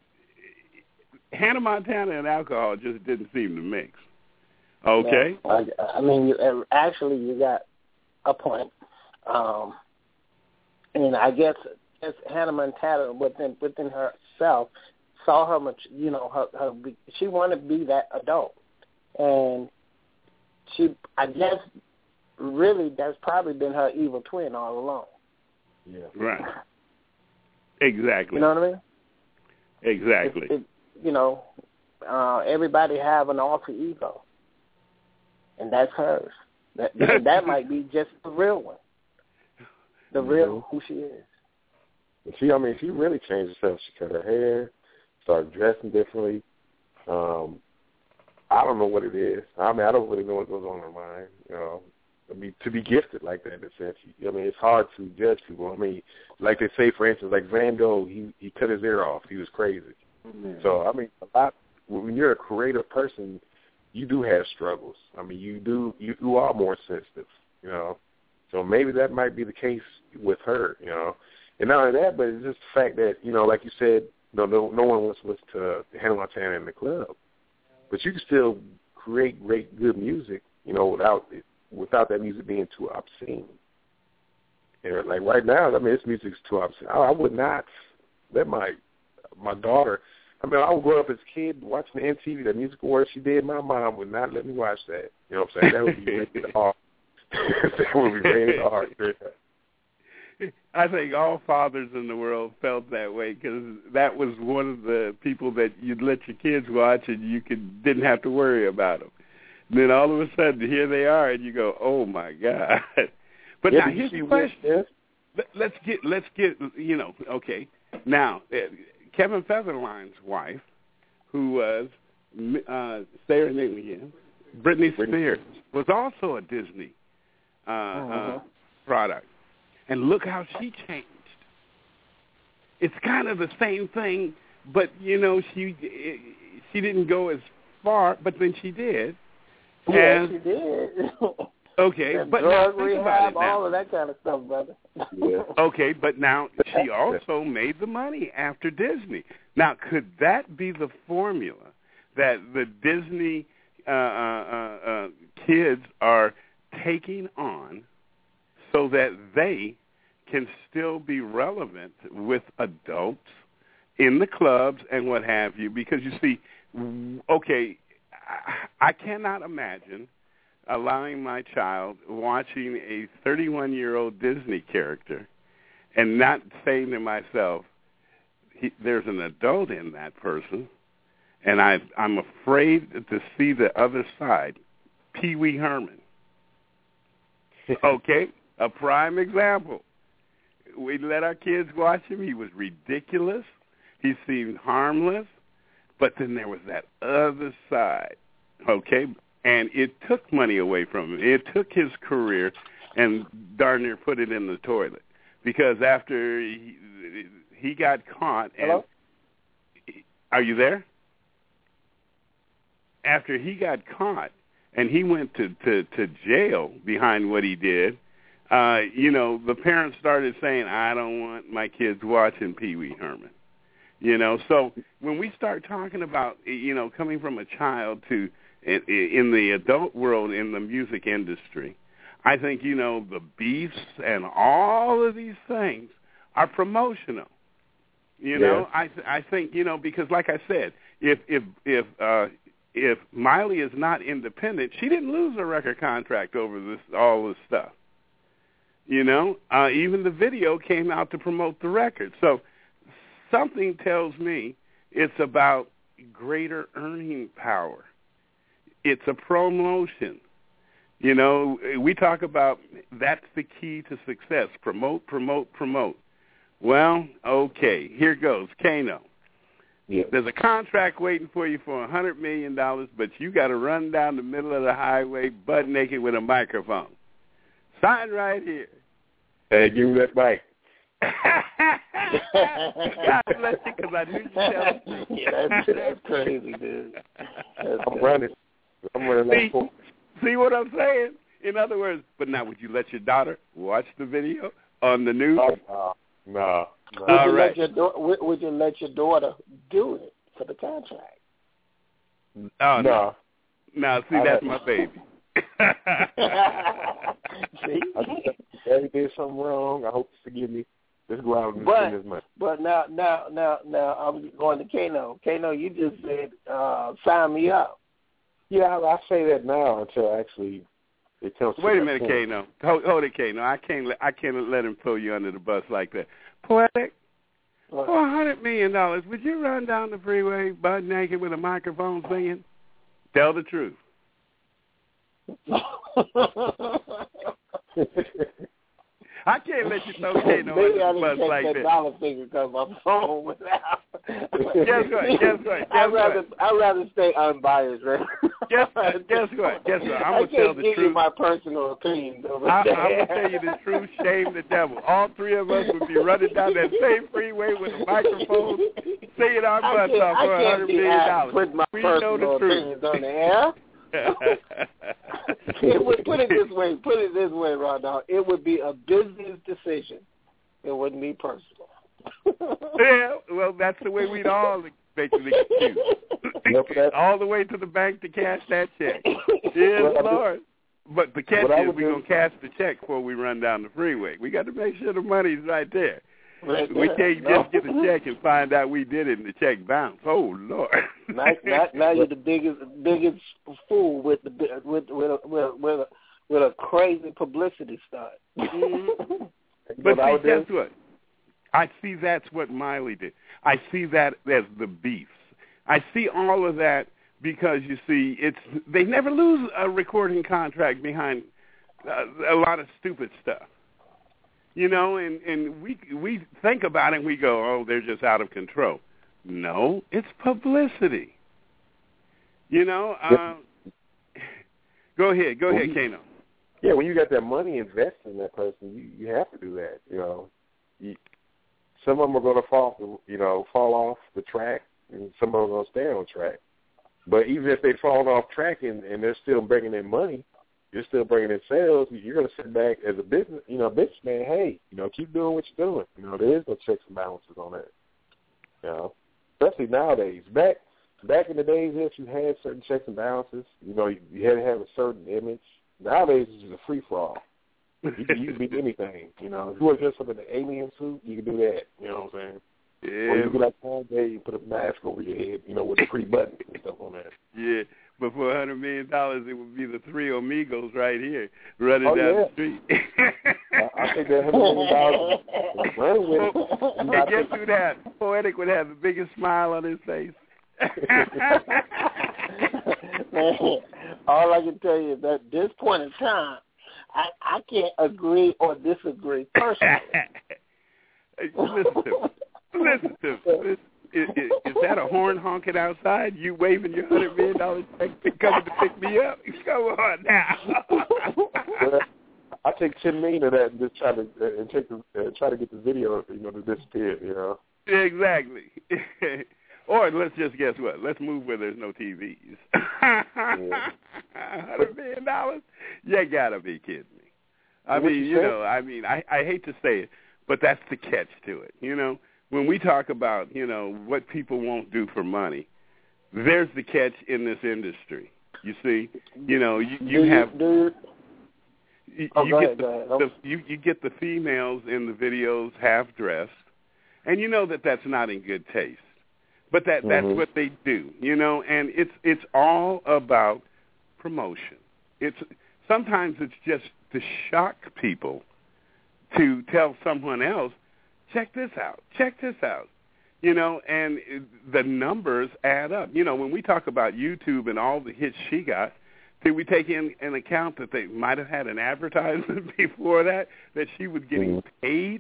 Hannah Montana and alcohol just didn't seem to mix. Okay? Yeah, I, I mean, you, actually, you got a point. Um, and I guess as Hannah Montana within within herself saw her, much, you know, her, her she wanted to be that adult, and she, I guess, really that's probably been her evil twin all along. Yeah. Right. Exactly. You know what I mean? Exactly. It, it, you know, uh, everybody have an alter ego, and that's hers. That that, that might be just the real one, the real who she is. She, I mean, she really changed herself. She cut her hair, started dressing differently. Um, I don't know what it is. I mean, I don't really know what goes on in her mind. You know, I mean, to be gifted like that, in a sense, I mean, it's hard to judge people. I mean, like they say, for instance, like Van Gogh, he he cut his ear off. He was crazy. Mm-hmm. So, I mean, a lot. When you're a creative person, you do have struggles. I mean, you do you, you are more sensitive. You know, so maybe that might be the case with her. You know, and not only that, but it's just the fact that, you know, like you said, no, no, no one wants to listen to Hannah Montana in the club, but you can still create great, good music, you know, without it, without that music being too obscene. And like right now, I mean, this music's too obscene. I, I would not let my my daughter. I mean, I would grow up as a kid watching the M T V, the music awards she did. My mom would not let me watch that. You know what I'm saying? That would be rated R. That would be rated R. I think all fathers in the world felt that way because that was one of the people that you'd let your kids watch and you could didn't have to worry about them. And then all of a sudden, here they are, and you go, "Oh my God!" But yeah, now here's the question: yes. Let's get, let's get, you know, okay. Now, uh, Kevin Federline's wife, who was, uh, say her name again, Britney Spears, was also a Disney uh, uh-huh. uh, product. And look how she changed. It's kind of the same thing, but, you know, she she didn't go as far, but then she did. Yeah, and, she did. Okay, and but now drug think rehab, about it now. all of that kind of stuff, brother. Yeah. Okay, but now she also made the money after Disney. Now, could that be the formula that the Disney uh, uh, uh, kids are taking on so that they can still be relevant with adults in the clubs and what have you? Because, you see, okay, I cannot imagine allowing my child watching a thirty-one-year-old Disney character and not saying to myself, he, there's an adult in that person, and I, I'm afraid to see the other side. Pee Wee Herman. Okay, a prime example. We let our kids watch him. He was ridiculous. He seemed harmless. But then there was that other side, okay? And it took money away from him. It took his career and darn near put it in the toilet. Because after he, he got caught and... Hello? Are you there? After he got caught and he went to, to, to jail behind what he did, uh, you know, the parents started saying, I don't want my kids watching Pee Wee Herman. You know, so when we start talking about, you know, coming from a child to in, in the adult world in the music industry, I think, you know, the beefs and all of these things are promotional. You know, yeah. I th- I think, you know, because like I said, if if if uh, if Miley is not independent, she didn't lose her record contract over this all this stuff. You know, uh, even the video came out to promote the record. So something tells me it's about greater earning power. It's a promotion. You know, we talk about that's the key to success. Promote, promote, promote. Well, okay, here goes. Kano. Yeah. There's a contract waiting for you for one hundred million dollars, but you got to run down the middle of the highway butt naked with a microphone. Sign right here. Hey, give me that mic. God bless you, because I knew you'd tell me. Yeah, that's, that's crazy, dude. That's I'm running. I'm running see, like see what I'm saying? In other words, but now would you let your daughter watch the video on the news? Oh, no, no. no. Would, All you right. let your do- would, would you let your daughter do it for the contract? Oh, no. No. No, see, I that's like- my baby. See? I think Daddy did something wrong. I hope you forgive me. Let's go out and But- spend this money. But now, now, now, now, I'm going to Kano. Kano, you just said, uh, sign me up. Yeah, I, I say that now until actually it comes to Wait a that minute, point. Kano. Hold, hold it, Kano. I can't let I can't let him throw you under the bus like that. Poetic, What? for a hundred million dollars, would you run down the freeway butt naked with a microphone singing? Tell the truth. I can't let you throw Kano Maybe I under the bus didn't take like that that. dollar figure because my phone went out. Guess what? Guess what? I'd Guess rather what? I'd rather stay unbiased, right? Guess, guess what? Guess what? I'm I gonna tell can't the give truth. you my personal opinion. Over I, there. I'm gonna tell you the truth. Shame the devil. All three of us would be running down that same freeway with a microphone, singing our I butts can't, off I for a can't hundred be million asked to dollars. put my We know personal the truth. opinions on the air. It would, put it this way. Put it this way, Rondell. It would be a business decision. It wouldn't be personal. Yeah, well, that's the way we'd all make the excuse. All the way to the bank to cash that check. Yes, Well, Lord. But the catch what I is would we're do- going to cash the check before we run down the freeway. We got to make sure the money's right there. Right We there. can't No. just get the check and find out we did it and the check bounced. Oh, Lord. Now, now, now you're the biggest biggest fool with the bi- with with a, with a, with a, with a crazy publicity stunt. Mm-hmm. What But I see, would do- guess what? I see that's what Miley did. I see that as the beefs. I see all of that because, you see, it's they never lose a recording contract behind uh, a lot of stupid stuff. You know, and, and we we think about it and we go, oh, they're just out of control. No, it's publicity. You know, uh, go ahead. Go ahead, Kano. Yeah, when you got that money invested in that person, you, you have to do that. You know, you, some of them are going to fall, you know, fall off the track, and some of them are going to stay on track. But even if they fall off track and, and they're still bringing in money, you're still bringing in sales. You're going to sit back as a business, you know, businessman. Hey, you know, keep doing what you're doing. You know, there is no checks and balances on that. You know, especially nowadays. Back back in the days, if you had certain checks and balances, you know, you, you had to have a certain image. Nowadays, it's just a free for all. You can, you can be anything. You know, if you want to dress up in an alien suit, you can do that. You know what I'm saying? Yeah, Or you can be like Kanye, you put a mask over your head, you know, with the free buttons and stuff on that. yeah. But for a hundred million dollars, it would be the three amigos right here running Oh, down yeah. the street. I, I think that hundred million dollars is running with it. You And got guess to- who that? Poetic would have the biggest smile on his face. Man, all I can tell you is that at this point in time, I, I can't agree or disagree personally. Listen to me. Listen to me. Is, is, is that a horn honking outside? You waving your hundred million dollar check coming to pick me up? Come on now. Well, I take ten million of that and just try to uh, and take the, uh, try to get the video, you know, to disappear. You know. Exactly. Or let's just guess what? Let's move where there's no T Vs. Yeah. Hundred million dollars? You gotta be kidding me. I What mean, you you say? know, I mean, I, I hate to say it, but that's the catch to it. You know, when we talk about, you know, what people won't do for money, there's the catch in this industry. You see, you know, you, you do have do you, Oh, you go get ahead, go the, ahead. the you, you get the females in the videos half dressed, and you know that that's not in good taste. But that that's Mhm. what they do, you know, and it's it's all about promotion. It's sometimes it's just to shock people to tell someone else, check this out, check this out, you know, and it, the numbers add up. You know, when we talk about YouTube and all the hits she got, did we take in an account that they might have had an advertisement before that, that she was getting Mhm. paid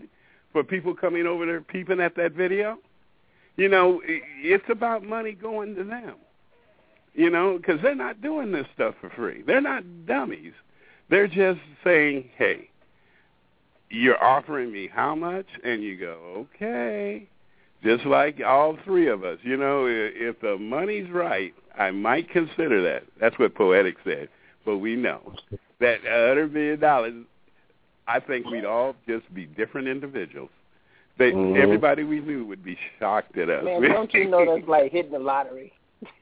for people coming over there peeping at that video? You know, it's about money going to them, you know, because they're not doing this stuff for free. They're not dummies. They're just saying, hey, you're offering me how much? And you go, okay. Just like all three of us. You know, if the money's right, I might consider that. That's what Poetic said. But we know that one hundred million dollars, I think we'd all just be different individuals. They, mm-hmm. Everybody we knew would be shocked at us. Man, don't you know that's like hitting the lottery?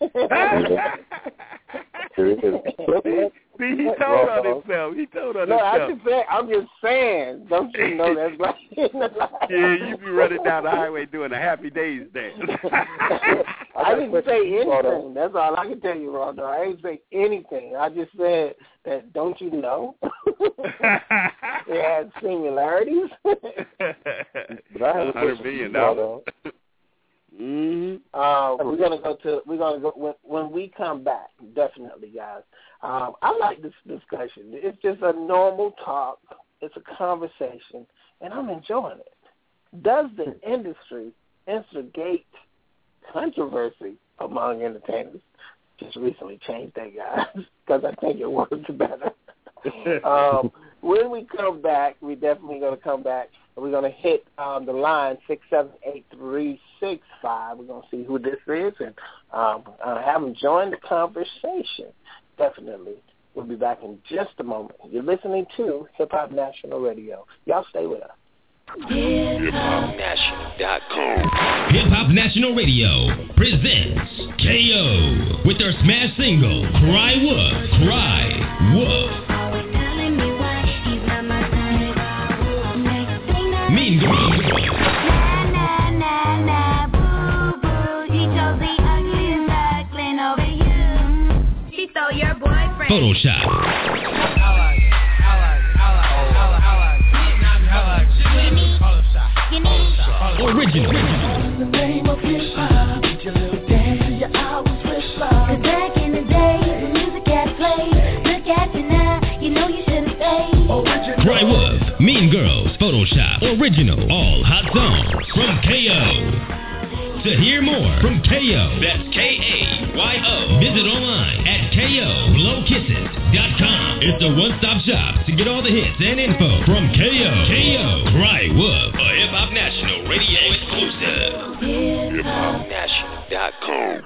See, he told on himself. He told on no, himself. No, I'm just saying. I'm just saying. Don't you know that's like hitting the lottery? Yeah, you be running down the highway doing a Happy Days dance. I didn't say anything. That's all I can tell you, Rondo. I didn't say anything. I just said that. Don't you know? It had similarities. But I have a hundred million dollars. Mm-hmm. Uh, we're gonna go to. We're gonna go when, when we come back. Definitely, guys. Um, I like this discussion. It's just a normal talk. It's a conversation, and I'm enjoying it. Does the industry instigate controversy among entertainers? Just recently changed that, guys, because I think it works better. um, when we come back, we're definitely going to come back. We're going to hit um, the line six seven eight three six five. We're going to see who this is and um, uh, have them join the conversation. Definitely. We'll be back in just a moment. You're listening to Hip Hop National Radio. Y'all stay with us. hip hop national dot com. Hip Hop National Radio presents K O with their smash single, Cry Wolf, Cry Wolf. Mean Girls. Photoshop. Original. Back in the day, the music had played. Look at you now, you know you should have stayed. Cry Wolf, Mean Girls, Photoshop, Original, all hot songs from K O. To hear more from K O, that's K A Y O. Visit online at K O Blow Kisses dot com. It's a one-stop shop to get all the hits and info from K O. K O, Cry Wolf, a Hip Hop National Radio exclusive. hip hop national dot com.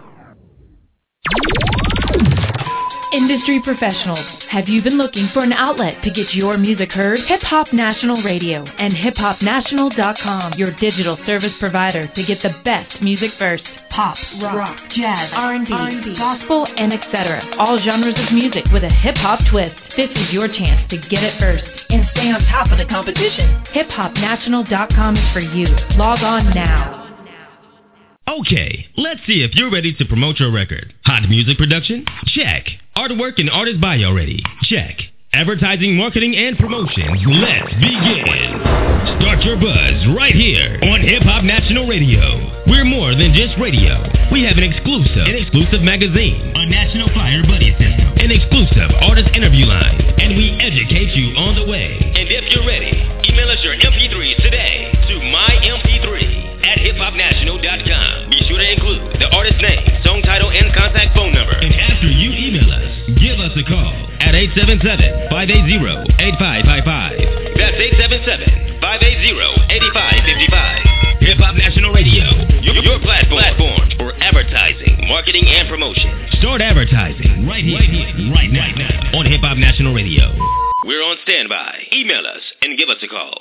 Industry professionals, have you been looking for an outlet to get your music heard? Hip Hop National Radio and hip hop national dot com, your digital service provider to get the best music first. Pop, rock, rock jazz, R and B, R and B, gospel, and et cetera. All genres of music with a hip-hop twist. This is your chance to get it first and stay on top of the competition. hip hop national dot com is for you. Log on now. Okay, let's see if you're ready to promote your record. Hot music production? Check. Artwork and artist bio ready? Check. Advertising, marketing, and promotions? Let's begin. Start your buzz right here on Hip Hop National Radio. We're more than just radio. We have an exclusive, an exclusive magazine, a national flyer buddy system, an exclusive artist interview line, and we educate you on the way. And if you're ready, email us your M P threes today to my M P three at hip hop national dot com. Be sure to include the artist name, song title, and contact phone number. And after you email us, give us a call at eight seven seven, five eight zero, eight five five five. That's eight seven seven, five eight zero, eight five five five. Hip Hop National Radio, your, your platform, platform for advertising, marketing, and promotion. Start advertising right here, right, here, right, now, right now on Hip Hop National Radio. We're on standby. Email us and give us a call.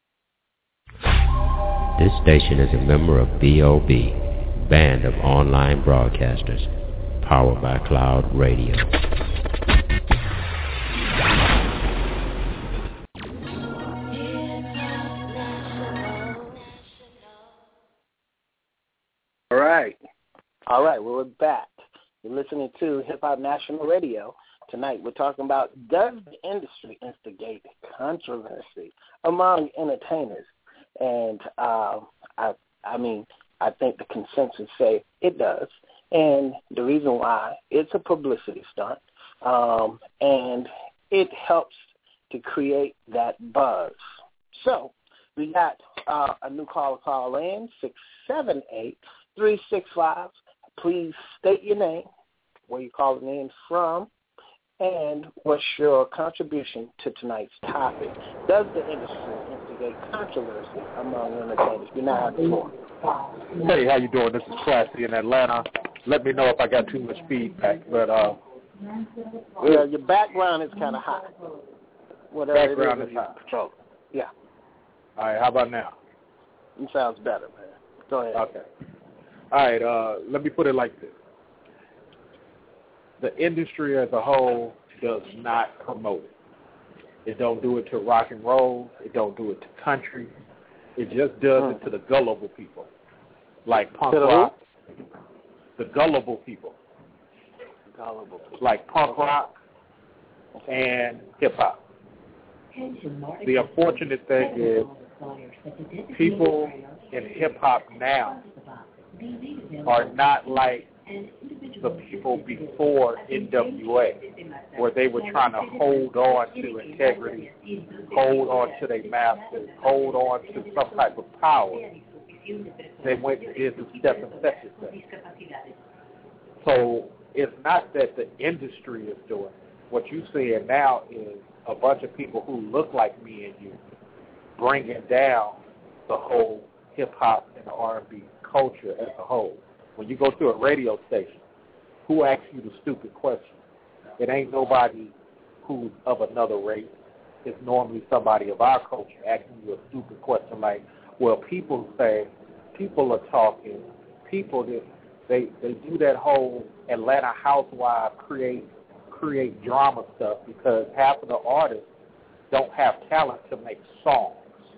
This station is a member of B O B, Band of Online Broadcasters, powered by Cloud Radio. All right. All right, well, we're back. You're listening to Hip Hop National Radio. Tonight we're talking about, does the industry instigate controversy among entertainers? And uh, I, I mean, I think the consensus say it does. And the reason why, it's a publicity stunt. Um, and it helps to create that buzz. So we got uh, a new caller call in, six seven eight, three six five. Please state your name, where you're calling in from, and what's your contribution to tonight's topic. Does the industry instigate controversy among entertainers? You're now at the floor. Hey, how you doing? This is Classy in Atlanta. Let me know if I got too much feedback, but uh, well, your background is kind of high. Whatever background it is, is high. Control. Yeah. All right. How about now? It sounds better, man. Go ahead. Okay. All right. Uh, let me put it like this: the industry as a whole does not promote it. It don't do it to rock and roll. It don't do it to country. It just does mm. it to the gullible people, like punk rock. The gullible people. Gullible people. Like punk rock and hip hop. The unfortunate thing is people in hip hop now are not like the people before N W A, where they were trying to hold on to integrity, hold on to their masters, hold on to some type of power. They went and did the step and fetch thing. So it's not that the industry is doing it. What you're seeing now is a bunch of people who look like me and you bringing down the whole hip-hop and R and B culture as a whole. When you go to a radio station, who asks you the stupid question? It ain't nobody who's of another race. It's normally somebody of our culture asking you a stupid question like, well, people say, people are talking, people, that they they do that whole Atlanta Housewives create create drama stuff because half of the artists don't have talent to make songs,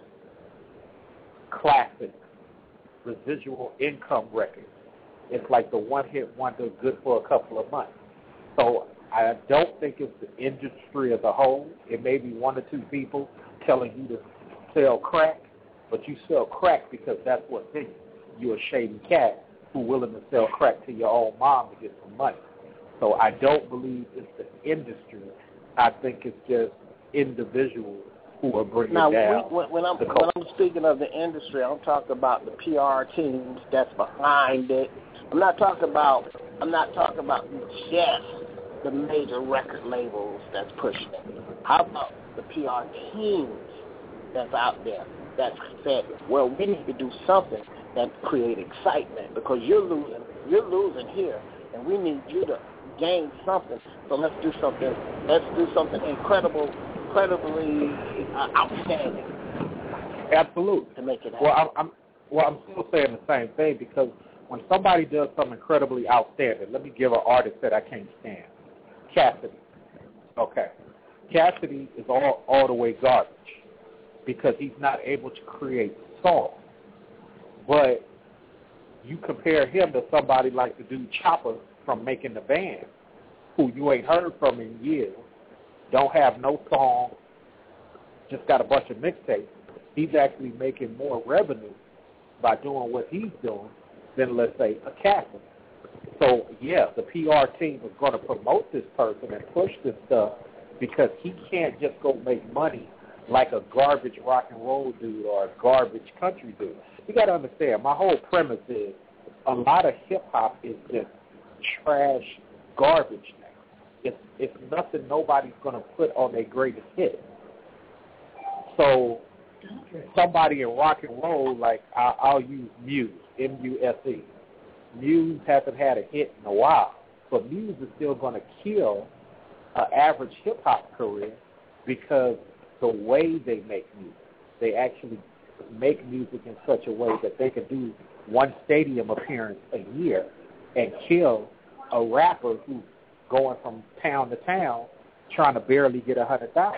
classics, residual income records. It's like the one-hit wonder, good for a couple of months. So I don't think it's the industry as a whole. It may be one or two people telling you to sell crack, but you sell crack because that's what's in you. You're a shady cat who's willing to sell crack to your own mom to get some money. So I don't believe it's the industry. I think it's just individuals who are bringing now, down we, when, when, I'm, the when I'm speaking of the industry, I'm talking about the P R teams that's behind it. I'm not talking about. I'm not talking about just the major record labels that's pushing it. How about the P R teams that's out there that said, well, we need to do something that create excitement because you're losing. You're losing here, and we need you to gain something. So let's do something. Let's do something incredible, incredibly uh, outstanding. Absolutely. To make it happen. Well, I'm, I'm well, I'm still saying the same thing because when somebody does something incredibly outstanding, let me give an artist that I can't stand. Cassidy. Okay. Cassidy is all, all the way garbage because he's not able to create songs. But you compare him to somebody like the dude Chopper from Making the Band, who you ain't heard from in years, don't have no song, just got a bunch of mixtapes. He's actually making more revenue by doing what he's doing than, let's say, a Cassidy. So, yeah, the P R team is going to promote this person and push this stuff because he can't just go make money like a garbage rock and roll dude or a garbage country dude. You got to understand, my whole premise is a lot of hip-hop is just trash garbage now. It's, it's nothing nobody's going to put on their greatest hit. So somebody in rock and roll, like I'll, I'll use Muse, M U S E. Muse hasn't had a hit in a while, but Muse is still going to kill an average hip-hop career because the way they make music, they actually make music in such a way that they can do one stadium appearance a year and kill a rapper who's going from town to town trying to barely get a hundred thousand.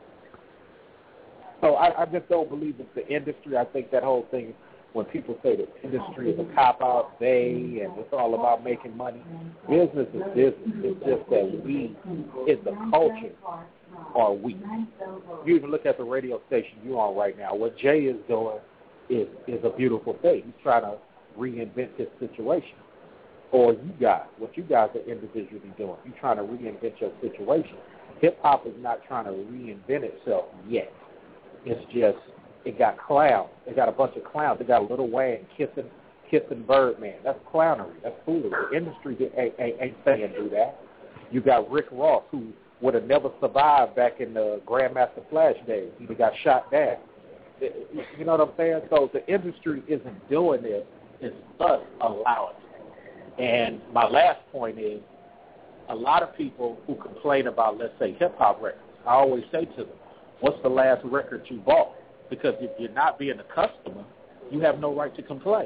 So I, I just don't believe it's the industry. I think that whole thing, when people say the industry is a cop-out, they, and it's all about making money, business is business. It's just that we, in the culture, are weak. You even look at the radio station you're on right now. What Jay is doing is, is a beautiful thing. He's trying to reinvent his situation. Or you guys, what you guys are individually doing. You're trying to reinvent your situation. Hip-hop is not trying to reinvent itself yet. It's just it got clowns. It got a bunch of clowns. It got Lil Wayne kissing kissing Birdman. That's clownery. That's foolery. The industry ain't, ain't, ain't saying do that. You got Rick Ross, who would have never survived back in the Grandmaster Flash days. He got shot down. You know what I'm saying? So the industry isn't doing this. It's us allowing it. And my last point is, a lot of people who complain about, let's say, hip-hop records, I always say to them, what's the last record you bought? Because if you're not being a customer, you have no right to complain.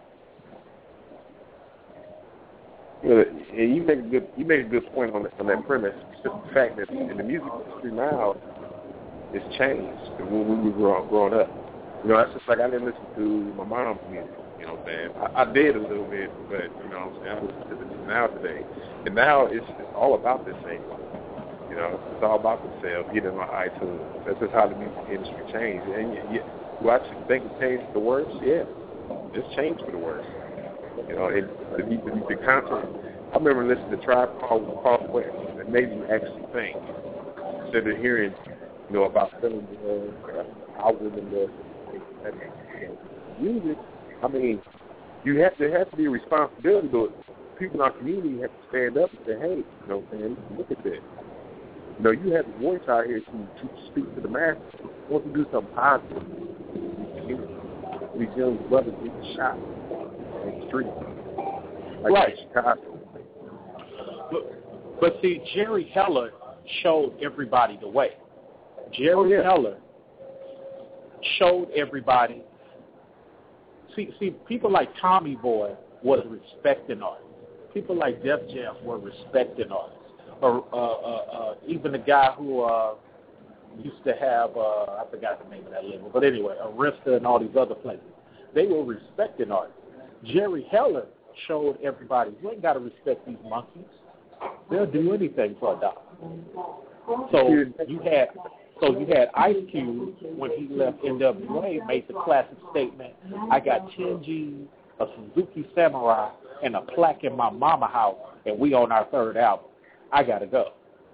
Yeah, and you make a good you make a good point on that, on that premise. It's just the fact that in the music industry now, it's changed than when we were growing up. You know, that's just like I didn't listen to my mom's music. You know what I'm saying? I, I did a little bit, but you know what I'm saying, I listen to it now today. And now it's, it's all about the same. You know, it's all about the sales, getting on iTunes. That's just how the music industry changed. And you, you, do I think it changed for the worse? Yeah, it's changed for the worse. You know, and the, the, the content. I remember listening to Tribe Called Quest. It made me actually think instead of hearing, you know, about selling the uh, algorithm, the music. I mean, you have to there has to be a responsibility to it. People in our community have to stand up and say, hey, you know, man, look at this. You know, you have a voice out here to, to speak to the masses. You want to do something positive. These young brothers get shot in the street. Like right. Chicago. But, but see, Jerry Heller showed everybody the way. Jerry oh, yeah. Heller showed everybody. See, see, people like Tommy Boy was respecting artists. People like Def Jam were respecting artists. Or uh, uh, uh, even the guy who uh, used to have, uh, I forgot the name of that label, but anyway, Arista and all these other places. They were respecting artists. Jerry Heller showed everybody, you ain't got to respect these monkeys. They'll do anything for a dollar. So you had, so you had Ice Cube when he left N W A made the classic statement, I got ten G's, a Suzuki Samurai, and a plaque in my mama house, and we on our third album. I gotta go.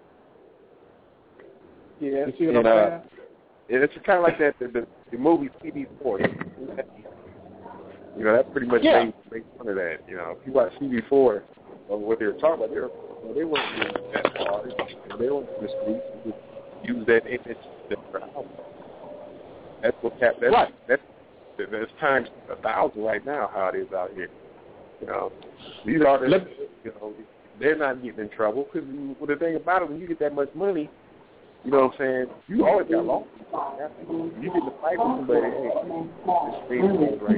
Yeah, you see what and, I'm uh, saying? It's kind of like that. The, the, the movie C B four. You know, that pretty much yeah. made, made fun of that. You know, if you watch C B four, uh, what they were talking about, they were you know, they weren't using that hard. They weren't just use that image for album. That's what happened. That's, right. That's that's times a thousand right now. How it is out here. You know, these artists. You know. They're not getting in trouble because well, the thing about it, when you get that much money, you know what I'm saying, you always got lost. You get in a fight with somebody, hey, this thing right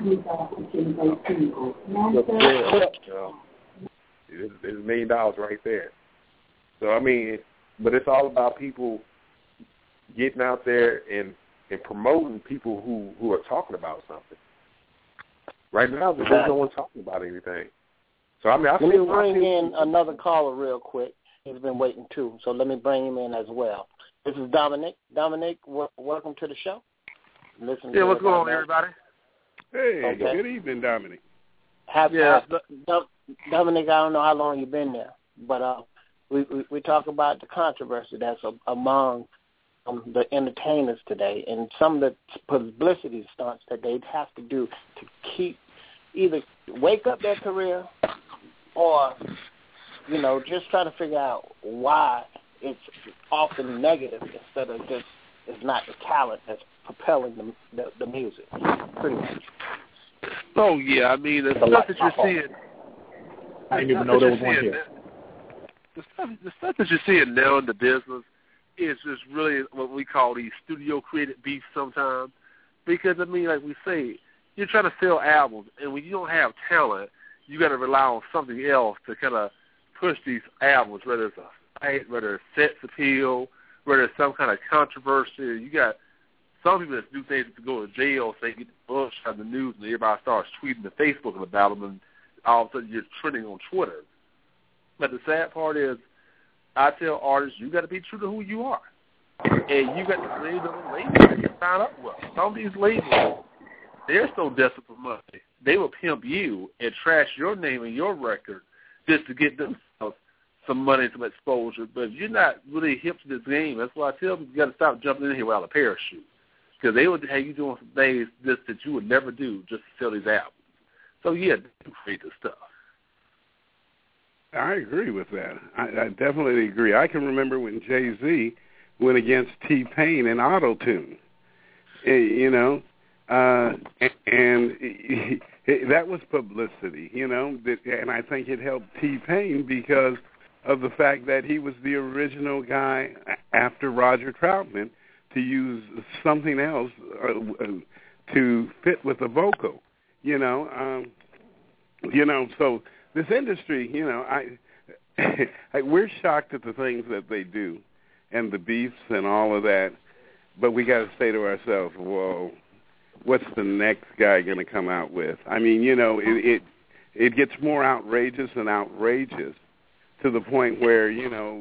now. You know, there's, there's a million dollars right there. So, I mean, but it's all about people getting out there and, and promoting people who, who are talking about something. Right now, there's no one talking about anything. So, I mean, I let me feel, bring I feel, in another caller real quick. He's been waiting too, so let me bring him in as well. This is Dominic. Dominic, w- welcome to the show. Listen. Yeah, what's going on, everybody? Hey, okay. Good evening, Dominic. Have, yeah, uh, Dominic, I don't know how long you've been there, but uh, we, we we talk about the controversy that's a, among um, the entertainers today, and some of the publicity stunts that they have to do to keep either wake up their career or, you know, just try to figure out why it's often negative instead of just it's not the talent that's propelling the the, the music, pretty much. Oh, yeah, I mean, the stuff that you're seeing. I didn't even know there was one here. The stuff, the stuff that you're seeing now in the business is just really what we call these studio-created beefs sometimes. Because, I mean, like we say, you're trying to sell albums, and when you don't have talent, you got to rely on something else to kind of push these albums, whether it's a fight, whether it's sex appeal, whether it's some kind of controversy. You got some people that do things to go to jail, say get the bush on the news, and everybody starts tweeting to Facebook about them, and all of a sudden you're trending on Twitter. But the sad part is, I tell artists, you got to be true to who you are, and you got to believe in the labels that you sign up with. Some of these labels, they're so desperate for money, they will pimp you and trash your name and your record just to get themselves some money, some exposure. But if you're not really hip to this game, that's why I tell people you got to stop jumping in here without a parachute. because they would have you doing some things just that you would never do just to sell these albums. So, yeah, they create this stuff. I agree with that. I, I definitely agree. I can remember when Jay-Z went against T-Pain in Auto-Tune, you know, uh, and he, he, that was publicity, you know, and I think it helped T-Pain because of the fact that he was the original guy after Roger Troutman to use something else uh, to fit with the vocal, you know. Um, you know, so this industry, you know, I, I we're shocked at the things that they do and the beefs and all of that, but we got to say to ourselves, whoa, what's the next guy going to come out with? I mean, you know, it, it it gets more outrageous and outrageous to the point where, you know,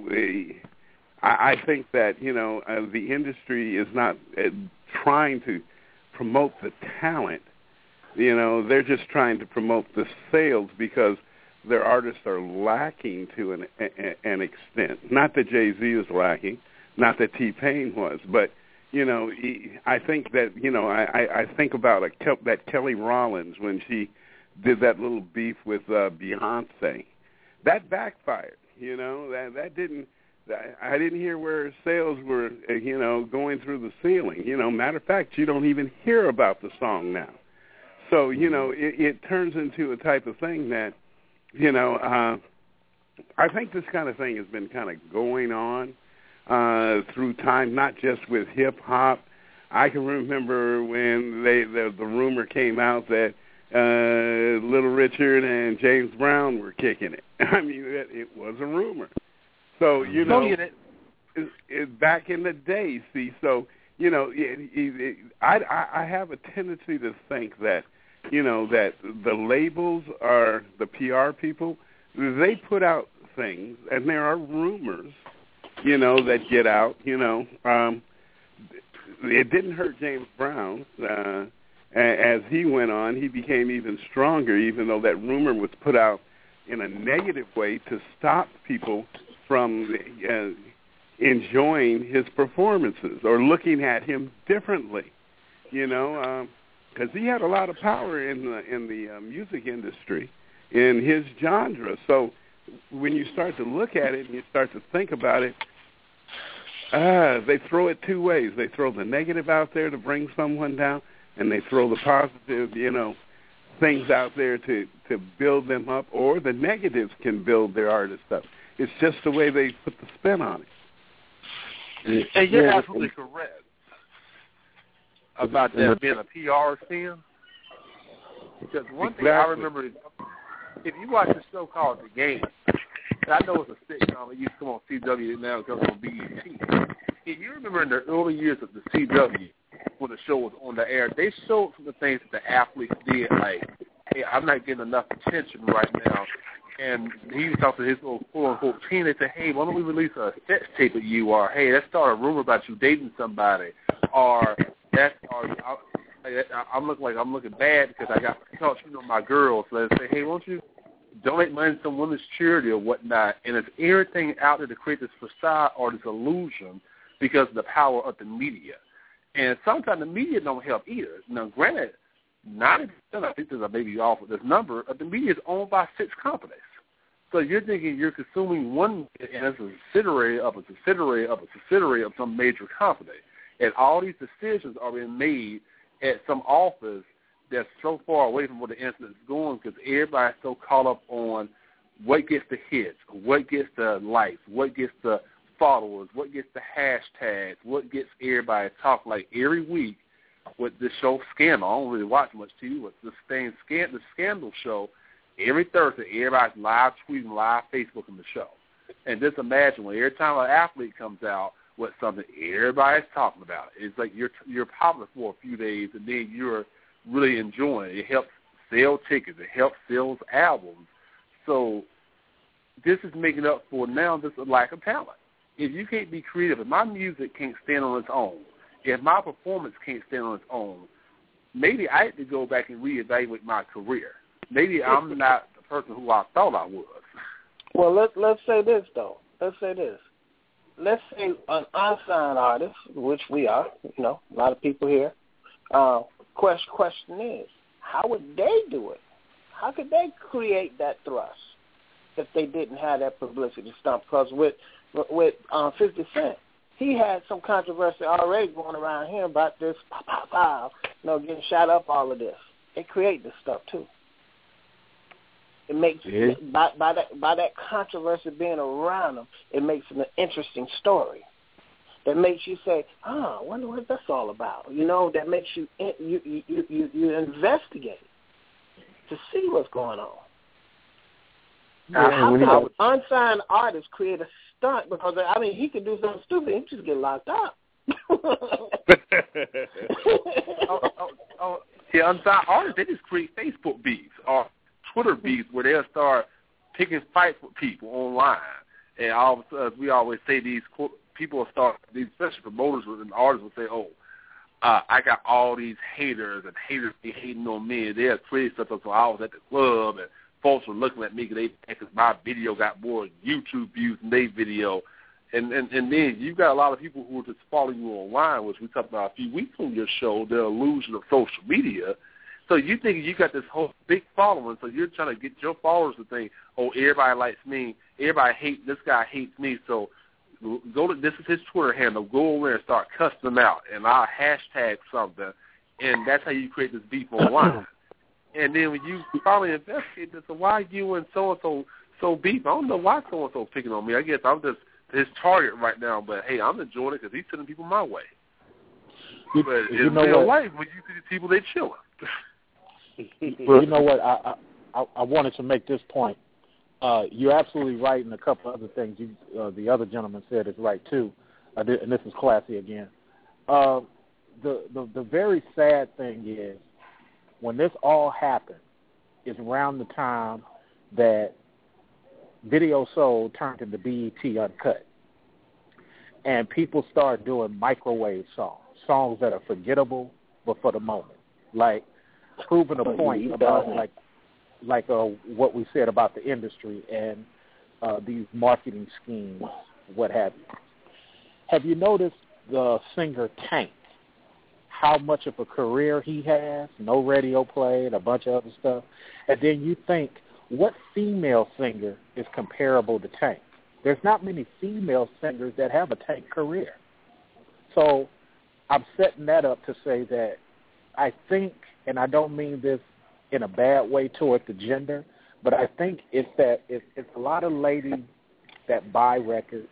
I, I think that, you know, uh, the industry is not uh, trying to promote the talent. You know, they're just trying to promote the sales because their artists are lacking to an, a, an extent. Not that Jay-Z is lacking, not that T-Pain was, but, you know, he, I think that, you know, I, I think about a, that Kelly Rollins when she did that little beef with uh, Beyonce. That backfired, you know, that that didn't, I didn't hear where sales were, you know, going through the ceiling. You know, matter of fact, you don't even hear about the song now. So, you know, it, it turns into a type of thing that, you know, uh, I think this kind of thing has been kind of going on uh, through time, not just with hip-hop. I can remember when they the, the rumor came out that uh, Little Richard and James Brown were kicking it. I mean, it, it was a rumor. So, you know, it, it, back in the day, see, so, you know, it, it, I, I have a tendency to think that, you know, that the labels are the P R people. They put out things, and there are rumors, you know, that get out, you know. Um, it didn't hurt James Brown. Uh, as he went on, he became even stronger, even though that rumor was put out in a negative way to stop people from uh, enjoying his performances or looking at him differently, you know, because um, he had a lot of power in the in the uh, music industry, in his genre. So when you start to look at it and you start to think about it, ah, they throw it two ways. They throw the negative out there to bring someone down, and they throw the positive, you know, things out there to, to build them up, or the negatives can build their artists up. It's just the way they put the spin on it. And you're yeah, absolutely correct about that being a P R thing. Because one exactly. thing I remember, if you watch a show called The Game, and I know it's a sitcom, it used to come on C W, now it comes on B E T. If you remember in the early years of the C W, when the show was on the air, they showed some of the things that the athletes did, like, hey, I'm not getting enough attention right now. And he was talking to his little quote-unquote team. They said, hey, why don't we release a sex tape of you? Or, hey, let's start a rumor about you dating somebody. Or, that's, or I, I'm looking like I'm looking bad because I got caught cheating on my girl. So they say, hey, why don't you donate money to some women's charity or whatnot? And it's everything out there to create this facade or this illusion because of the power of the media. And sometimes the media don't help either. Now, granted, ninety percent, I think there's a maybe off with this number, of the media is owned by six companies. So you're thinking you're consuming one, and it's a subsidiary of a subsidiary of a subsidiary of some major company. And all these decisions are being made at some office that's so far away from where the incident is going because everybody's so caught up on what gets the hits, what gets the likes, what gets the followers, what gets the hashtags, what gets everybody talking. Like every week with this show Scandal, I don't really watch much T V, but the same scan, the Scandal show, every Thursday, everybody's live tweeting, live Facebooking the show. And just imagine when every time an athlete comes out with something, everybody's talking about it. It's like you're you're popular for a few days, and then you're really enjoying it. It helps sell tickets. It helps sell albums. So this is making up for now just a lack of talent. If you can't be creative, if my music can't stand on its own, if my performance can't stand on its own, maybe I have to go back and reevaluate my career. Maybe I'm not the person who I thought I was. Well, let, let's say this, though. Let's say this. let's say an unsigned artist, which we are, you know, a lot of people here. Uh, question question is, how would they do it? How could they create that thrust if they didn't have that publicity stunt? Because with with um, fifty Cent, he had some controversy already going around here about this, pow, pow, pow, you know, getting shot up, all of this. They create this stuff too. It makes yeah. by by that by that controversy being around them, it makes it an interesting story. That makes you say, "Oh, I wonder what that's all about." You know, that makes you you you you, you investigate to see what's going on. Now, Yeah, how when can he- an unsigned artist create a stunt? Because I mean, he could do something stupid and just get locked up. oh, oh, oh, yeah, unsigned artists, they just create Facebook beefs or Twitter beefs where they'll start picking fights with people online. And all of a sudden, we always say these co- people will start, these especially promoters and artists will say, oh, uh, I got all these haters and haters be hating on me. They'll create stuff. So I was at the club and folks were looking at me because they because my video got more YouTube views than their video. And, and and then you've got a lot of people who are just following you online, which we talked about a few weeks on your show, the illusion of social media. So you think you got this whole big following, so you're trying to get your followers to think, oh, everybody likes me, everybody hates, this guy hates me, so go to, this is his Twitter handle, go over there and start cussing them out, and I'll hashtag something, and that's how you create this beef online. And then when you finally investigate this, so why you and so-and-so so beef? I don't know why so-and-so picking on me. I guess I'm just his target right now, but, hey, I'm enjoying it because he's sending people my way. You, but you in know real what? life, when you see these people, they chilling. Well, you know what? I, I I wanted to make this point. Uh, you're absolutely right, and a couple other things you, uh, the other gentleman said is right too. Uh, and this is classy again. Uh, the, the the very sad thing is when this all happened is around the time that Video Soul turned into B E T Uncut, and people start doing microwave songs, songs that are forgettable but for the moment, like proving a point about like like uh, what we said about the industry and uh, these marketing schemes, what have you. Have you noticed the singer Tank, how much of a career he has, no radio play and a bunch of other stuff, and then you think, what female singer is comparable to Tank? There's not many female singers that have a Tank career. So I'm setting that up to say that I think, and I don't mean this in a bad way toward the gender, but I think it's that it's, it's a lot of ladies that buy records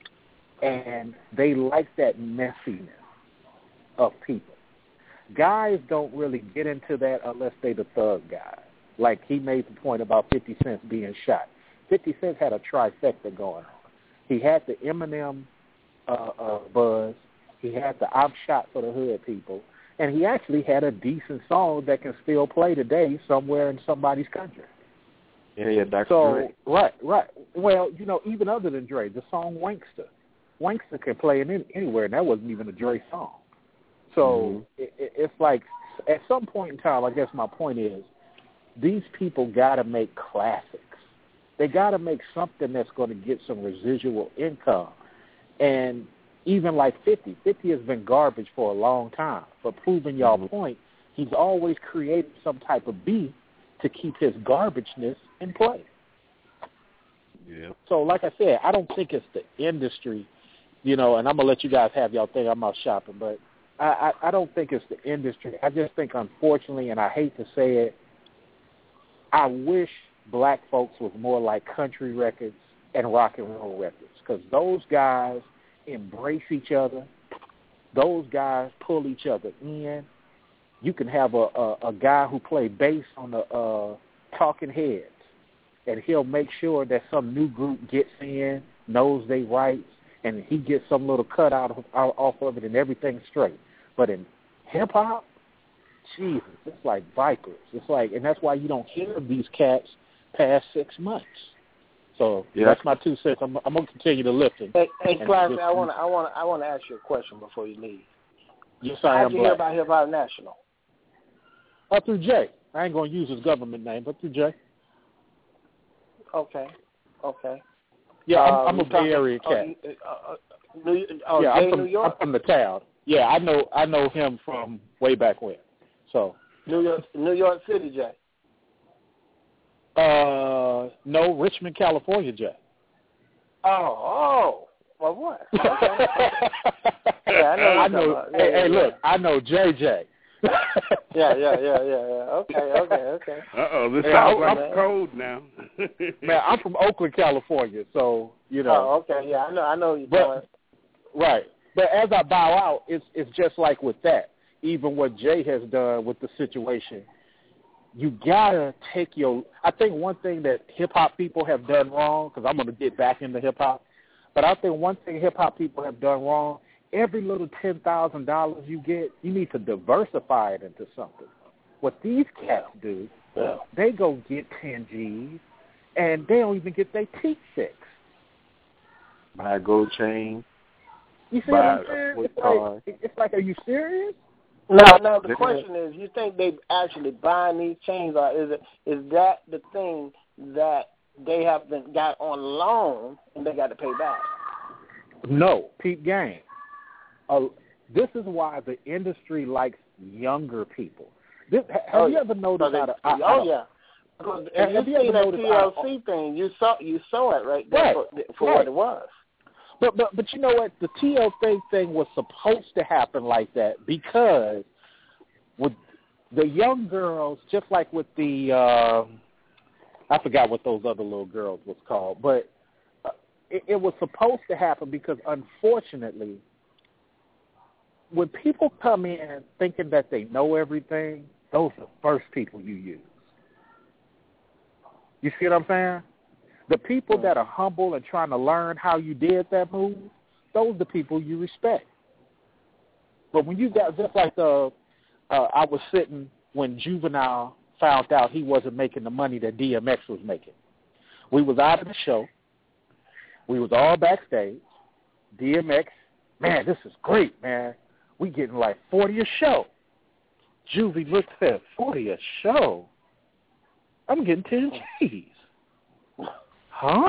and they like that messiness of people. Guys don't really get into that unless they the thug guy. Like he made the point about fifty Cent being shot. fifty Cent had a trifecta going on. He had the Eminem uh, uh, buzz. He had the I'm shot for the hood people. And he actually had a decent song that can still play today somewhere in somebody's country. Yeah, yeah, Doctor So, Dre. right, right. Well, you know, even other than Dre, the song Wankster. Wankster can play in any, anywhere, and that wasn't even a Dre song. So Mm-hmm. it, it, it's like at some point in time, I guess my point is, these people got to make classics. They got to make something that's going to get some residual income. And even like fifty, fifty has been garbage for a long time. But proving y'all Mm-hmm. point, he's always created some type of beef to keep his garbageness in play. Yeah. So like I said, I don't think it's the industry, you know, and I'm going to let you guys have y'all thing. I'm out shopping. But I, I, I don't think it's the industry. I just think, unfortunately, and I hate to say it, I wish black folks was more like country records and rock and roll records, because those guys embrace each other. Those guys pull each other in. You can have a, a, a guy who played bass on the uh, Talking Heads, and he'll make sure that some new group gets in, knows they rights, and he gets some little cut out, of, out off of it, and everything's straight. But in hip-hop, Jesus, it's like vipers. It's like, and that's why you don't hear of these cats past six months. So Yeah. that's my two cents. I'm, I'm gonna continue to listen. Hey, hey And Classy, just- I want to, I want to, I want to ask you a question before you leave. Yes, I How'd am you hear black. about Hip Hop National? Oh, through Jay. I ain't gonna use his government name, but through Jay. Okay, okay. Yeah, I'm, Um, I'm a you talking- Bay Area oh, cat. you- uh, uh, New, oh, yeah, Jay I'm from, New York? I'm from the town. Yeah, I know I know him from way back when. So New York, New York City, Jay. Uh, no, Richmond, California, Jay. Oh, oh, well, what? Okay. yeah, I know. I know. Yeah, hey, yeah, hey, yeah. look, I know J J. yeah, yeah, yeah, yeah, yeah. Okay, okay, okay. Uh oh, this Hey, sounds I'm, like cold now. Man, I'm from Oakland, California, so you know. Oh, okay, yeah, I know, I know you're but, going. Right, but as I bow out, it's it's just like with that. Even what Jay has done with the situation, you gotta take your. I think one thing that hip hop people have done wrong, because I'm gonna get back into hip hop, but I think one thing hip hop people have done wrong. Every little ten thousand dollars you get, you need to diversify it into something. What these cats do, yeah. they go get ten G's, and they don't even get their teeth fixed. Buy a gold chain. You see buy what I'm saying? a It's car. like, it's like, are you serious? No, no. The question is, you think they actually buying these chains, or is it is that the thing that they have been got on loan and they got to pay back? No, peep game. Uh, this is why the industry likes younger people. This, have oh, you ever noticed they, how to, Oh, how, yeah. Because have, if have you you see ever that noticed T L C how, thing, you saw you saw it right there right, for, for right. what it was. But, but but you know what? The T L C thing was supposed to happen like that because with the young girls, just like with the, uh, I forgot what those other little girls was called, but uh, it, it was supposed to happen because unfortunately, when people come in thinking that they know everything, those are the first people you use. You see what I'm saying? The people that are humble and trying to learn how you did that move, those are the people you respect. But when you got, just like the, uh, I was sitting when Juvenile found out he wasn't making the money that D M X was making. We was out of the show. We was all backstage. D M X, man, this is great, man. We getting like forty a show. Juvie looked at forty a show. I'm getting ten G's. Huh?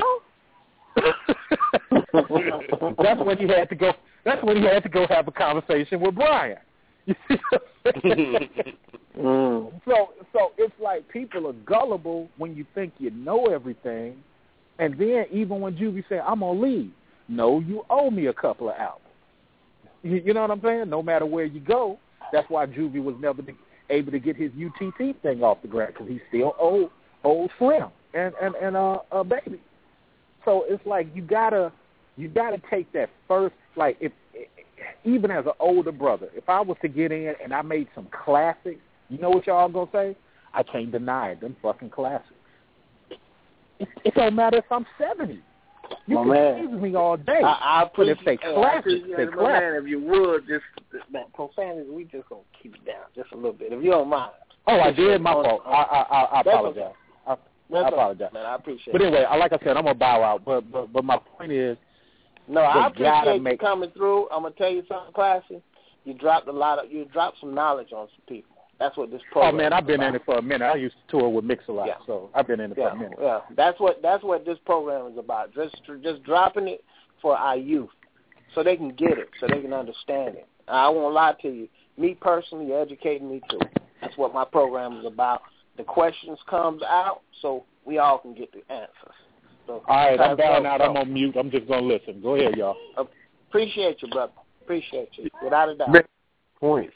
That's when you had to go. That's when you had to go have a conversation with Brian. You see what I'm saying? mm. So, so it's like people are gullible when you think you know everything, and then even when Juvie said, "I'm gonna leave," no, you owe me a couple of albums. You, you know what I'm saying? No matter where you go, that's why Juvie was never able to get his U T T thing off the ground because he still owed old Slim and and and uh, uh Baby. So it's like you gotta you gotta take that first, like if even as an older brother, if I was to get in and I made some classics, you know what y'all gonna say? I can't deny it, them fucking classics. It, it don't matter if I'm seventy. You my can man. tease me all day. I, I appreciate, but if they hey, classics, I they my classics. man, if you would, just that profanity, we just gonna keep it down just a little bit, if you don't mind. Oh, I did. My on, fault. On, I I, I apologize. Okay. I, That's I apologize. Man, I appreciate but it. anyway, like I said, I'm gonna bow out. But but but my point is, no, I appreciate make... you coming through. I'm gonna tell you something, Classy. You dropped a lot of you dropped some knowledge on some people. That's what this program. Oh man, I've been about. in it for a minute. I used to tour with Mix a lot, yeah. so I've been in it yeah. for a minute. Yeah, that's what that's what this program is about. Just just dropping it for our youth, so they can get it, so they can understand it. I won't lie to you. Me personally, you're educating me too. That's what my program is about. The questions comes out, so we all can get the answers. So, all right, I'm down go, out. go. I'm on mute. I'm just gonna listen. Go ahead, y'all. Appreciate you, brother. Appreciate you, without a doubt. Points.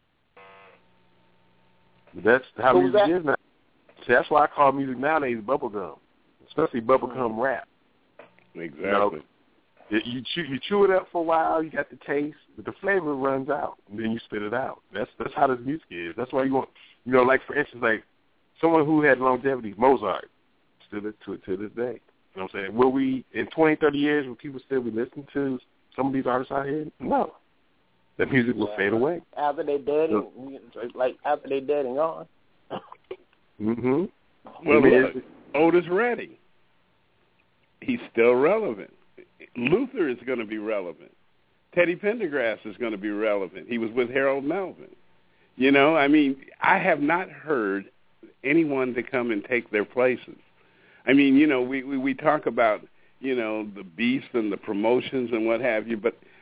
That's how Who's music that? is now. See, that's why I call music nowadays bubblegum, especially bubblegum mm-hmm. rap. Exactly. You know, you chew, you chew it up for a while, you got the taste, but the flavor runs out, and then you spit it out. That's that's how this music is. That's why you want, you know, like for instance, like someone who had longevity, Mozart, still to it to this day. You know what I'm saying? Will we, in twenty, thirty years, will people still be listening to some of these artists out here? No. That music will yeah. fade away. After they're dead, and, like after they're dead and gone. mm-hmm. Well, look, Otis Redding, he's still relevant. Luther is going to be relevant. Teddy Pendergrass is going to be relevant. He was with Harold Melvin. You know, I mean, I have not heard anyone to come and take their places. I mean, you know, we, we, we talk about, you know, the beast and the promotions and what have you, but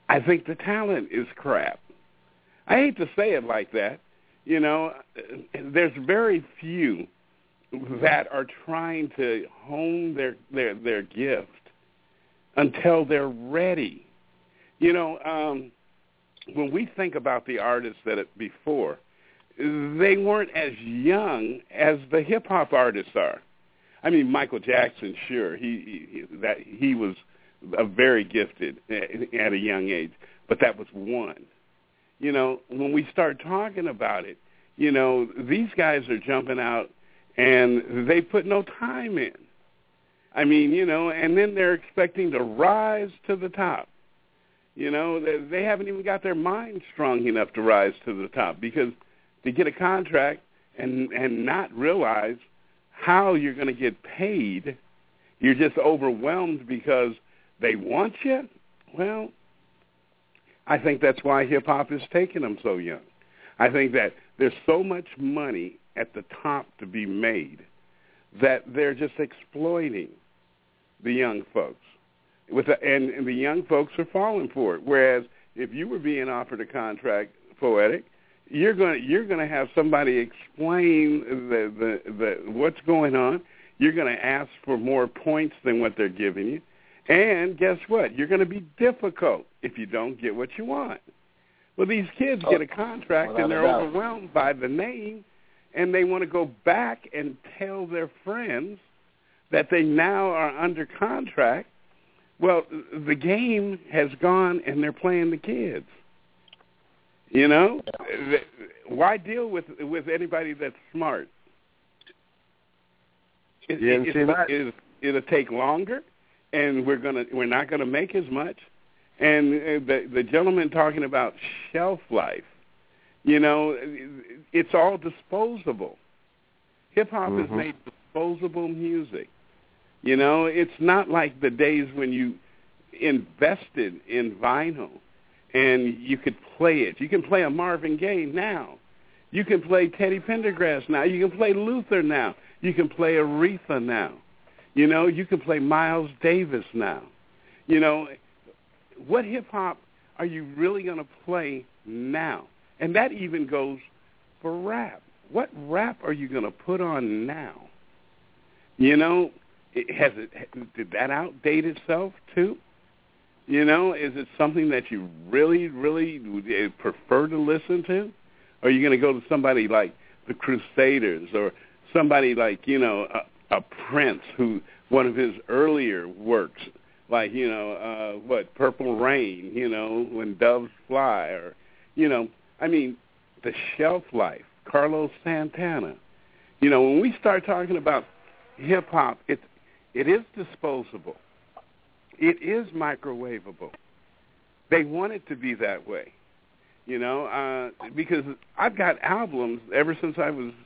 I think the talent is crap. I hate to say it like that. You know, there's very few that are trying to hone their, their, their gift until they're ready. You know, um, when we think about the artists that it before, they weren't as young as the hip-hop artists are. I mean, Michael Jackson, sure, he, he that he was a very gifted at a young age, but that was one. You know, when we start talking about it, you know, these guys are jumping out and they put no time in. I mean, you know, and then they're expecting to rise to the top. You know, they, they haven't even got their mind strong enough to rise to the top, because to get a contract and and not realize how you're going to get paid, you're just overwhelmed because they want you. Well, I think that's why hip-hop is taking them so young. I think that there's so much money at the top to be made that they're just exploiting the young folks. With a, and, and the young folks are falling for it. Whereas if you were being offered a contract, Poetic, you're going you're going to have somebody explain the, the, the what's going on. You're going to ask for more points than what they're giving you. And guess what? You're going to be difficult if you don't get what you want. Well, these kids get a contract Without and they're a doubt. overwhelmed by the name, and they want to go back and tell their friends that they now are under contract. Well, the game has gone and they're playing the kids. You know? Why deal with with anybody that's smart? It, Yeah, it, see it, that? it, it'll take longer, and we're gonna we're not gonna make as much. And uh, the the gentleman talking about shelf life, you know, it's all disposable. Hip hop Mm-hmm. has made disposable music. You know, it's not like the days when you invested in vinyl and you could play it. You can play a Marvin Gaye now. You can play Teddy Pendergrass now. You can play Luther now. You can play Aretha now. You know, you can play Miles Davis now. You know, what hip-hop are you really going to play now? And that even goes for rap. What rap are you going to put on now? You know, it, has it did that outdate itself too? You know, is it something that you really, really would prefer to listen to? Or are you going to go to somebody like the Crusaders or somebody like, you know, a, a Prince, who one of his earlier works, like, you know, uh, what, Purple Rain, you know, When Doves Fly, or, you know, I mean, the shelf life, Carlos Santana. You know, when we start talking about hip-hop, it, it is disposable. It is microwavable. They want it to be that way, you know, uh, because I've got albums ever since I was,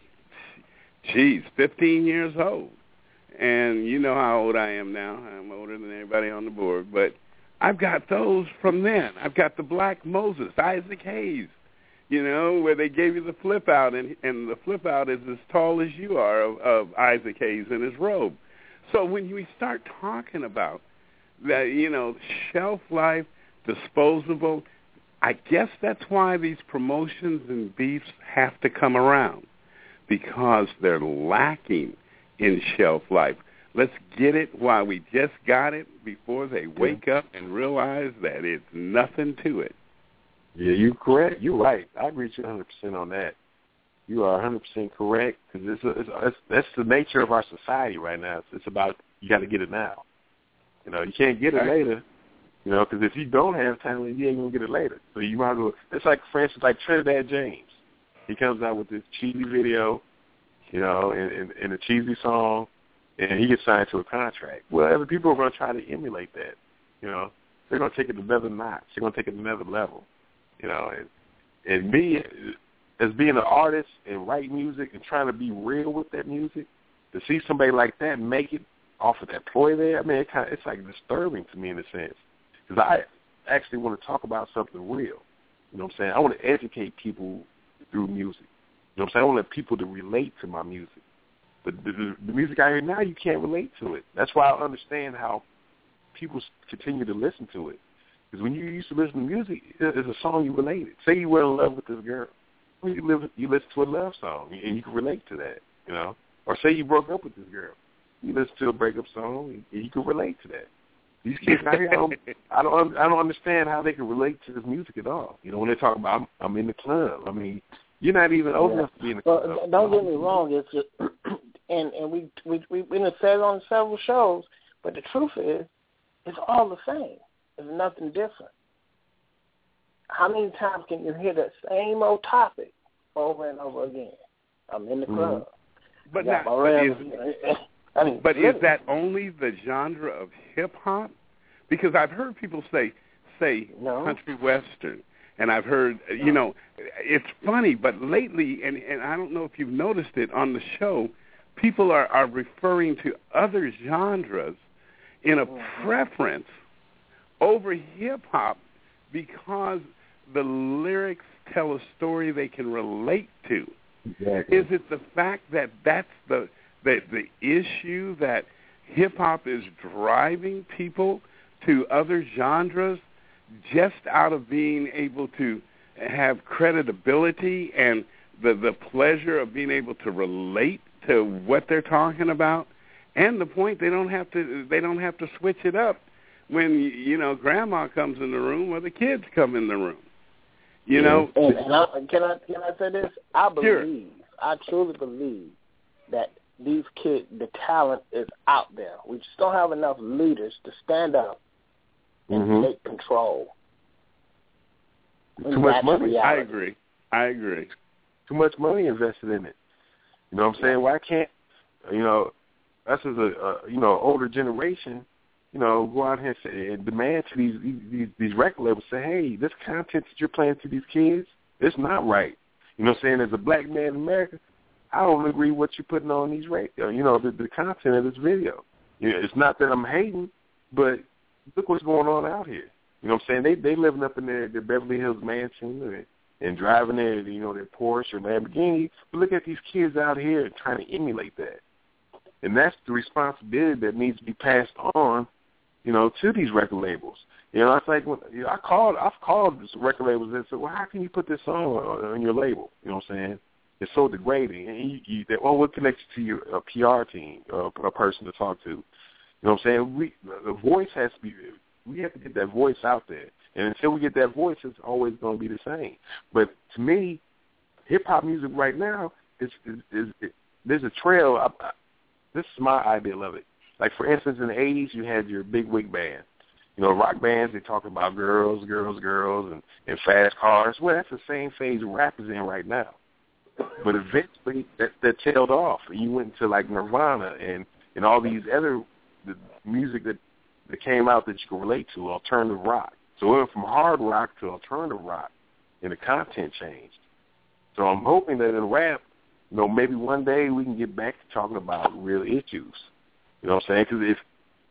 geez, fifteen years old. And you know how old I am now. I'm older than everybody on the board. But I've got those from then. I've got the Black Moses, Isaac Hayes, you know, where they gave you the flip out, and, and the flip out is as tall as you are of, of Isaac Hayes in his robe. So when we start talking about that, you know, shelf life, disposable, I guess that's why these promotions and beefs have to come around, because they're lacking in shelf life. Let's get it while we just got it before they wake up and realize that it's nothing to it. Yeah, you're correct. You're right. I agree with you one hundred percent on that. You are one hundred percent correct, because it's, a, it's, a, it's that's the nature of our society right now. It's, it's about, you got to get it now. You know, you can't get it later, you know, because if you don't have talent, you ain't going to get it later. So you might as well, it's like, for instance, like Trinidad James. He comes out with this cheesy video, you know, and, and, and a cheesy song, and he gets signed to a contract. Well, other people are going to try to emulate that, you know. They're going to take it to another notch. They're going to take it to another level, you know. And, and me, as being an artist and write music and trying to be real with that music, to see somebody like that make it off of that ploy there, I mean, it kind of, it's like disturbing to me in a sense, because I actually want to talk about something real. You know what I'm saying? I want to educate people through music. You know what I'm saying? I want people to relate to my music. But the, the, the music I hear now, you can't relate to it. That's why I understand how people continue to listen to it. Because when you used to listen to music, it's a song you related. Say you were in love with this girl. Well, you, live, you listen to a love song, and you can relate to that, you know. Or say you broke up with this girl. You listen to a breakup song, and you can relate to that. These kids out here, I don't, I don't, I don't understand how they can relate to this music at all. You know, when they talk about, I'm, I'm in the club. I mean, you're not even old yeah. enough to be in the well, club. Don't get me wrong. It's just, and and we we we we have said it on several shows, but the truth is, it's all the same. There's nothing different. How many times can you hear that same old topic over and over again? I'm in the club. Mm-hmm. But, not, but, is, I mean, but is that only the genre of hip-hop? Because I've heard people say, say no. country western, and I've heard, no. you know, it's funny, but lately, and, and I don't know if you've noticed it on the show, people are, are referring to other genres in a mm-hmm. preference over hip-hop because the lyrics tell a story they can relate to. Exactly. Is it the fact that that's the, the, the issue, that hip-hop is driving people to other genres just out of being able to have credibility and the, the pleasure of being able to relate to what they're talking about? And the point, they don't have to they don't have to switch it up when, you know, grandma comes in the room or the kids come in the room. You know, and, and I, can I can I say this? I believe, sure. I truly believe that these kids, the talent is out there. We just don't have enough leaders to stand up and mm-hmm. take control. Too much money. I agree. I agree. Too much money invested in it. You know what I'm saying? Why can't, you know, us as a, a you know older generation, you know, go out here and, say, and demand to these, these these record labels, say, hey, this content that you're playing to these kids, it's not right. You know what I'm saying? As a black man in America, I don't agree with what you're putting on these radio, you know, the, the content of this video. You know, it's not that I'm hating, but look what's going on out here. You know what I'm saying? They they living up in their, their Beverly Hills mansion and, and driving their, you know, their Porsche or Lamborghini. But look at these kids out here trying to emulate that. And that's the responsibility that needs to be passed on, you know, to these record labels. You know, it's like when, you know, I called, I've called record labels and said, well, how can you put this song on, on your label? You know what I'm saying? It's so degrading. And you, you, they, well, what connects you to your uh, P R team, uh, a person to talk to? You know what I'm saying? We, the voice has to be, we have to get that voice out there. And until we get that voice, it's always going to be the same. But to me, hip-hop music right now, is, is, is, is there's a trail. I, I, this is my idea of it. Like, for instance, in the eighties, you had your big wig band. You know, rock bands, they talk about girls, girls, girls, and, and fast cars. Well, that's the same phase rap is in right now. But eventually, that, that tailed off. You went into, like, Nirvana and, and all these other the music that, that came out that you could relate to, alternative rock. So it went from hard rock to alternative rock, and the content changed. So I'm hoping that in rap, you know, maybe one day we can get back to talking about real issues. You know what I'm saying? Because if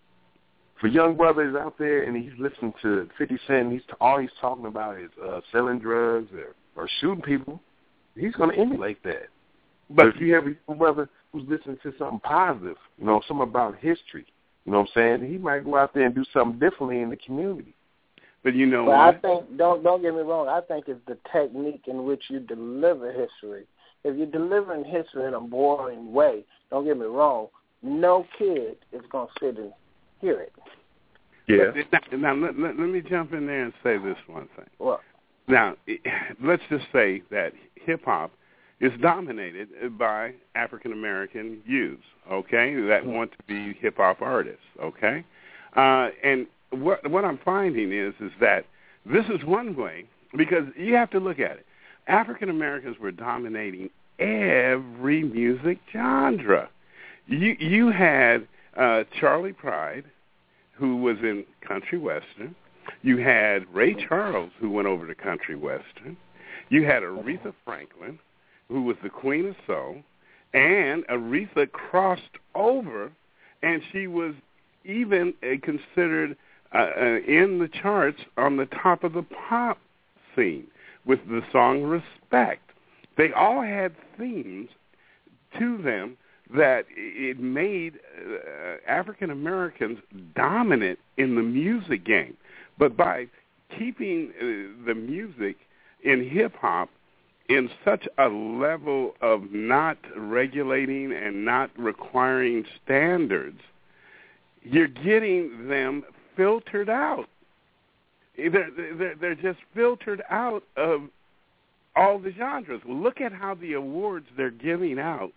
for young brothers out there and he's listening to fifty Cent, and he's all he's talking about is uh, selling drugs or, or shooting people, he's going to emulate that. But if you have a young brother who's listening to something positive, you know, something about history, you know what I'm saying, he might go out there and do something differently in the community. But you know but what? I think, don't don't get me wrong, I think it's the technique in which you deliver history. If you're delivering history in a boring way, don't get me wrong, no kid is going to sit and hear it. Yeah. Now, now let, let, let me jump in there and say this one thing. What? Now, let's just say that hip-hop is dominated by African-American youths, okay, that mm-hmm. want to be hip-hop artists, okay? Uh, and what what I'm finding is is that this is one way, because you have to look at it. African-Americans were dominating every music genre. You you had uh, Charlie Pride, who was in country western. You had Ray Charles, who went over to country western. You had Aretha Franklin, who was the queen of soul, and Aretha crossed over, and she was even uh, considered uh, uh, in the charts on the top of the pop scene with the song Respect. They all had themes to them that it made uh, African Americans dominant in the music game. But by keeping uh, the music in hip-hop in such a level of not regulating and not requiring standards, you're getting them filtered out. They're, they're, they're just filtered out of all the genres. Look at how the awards they're giving out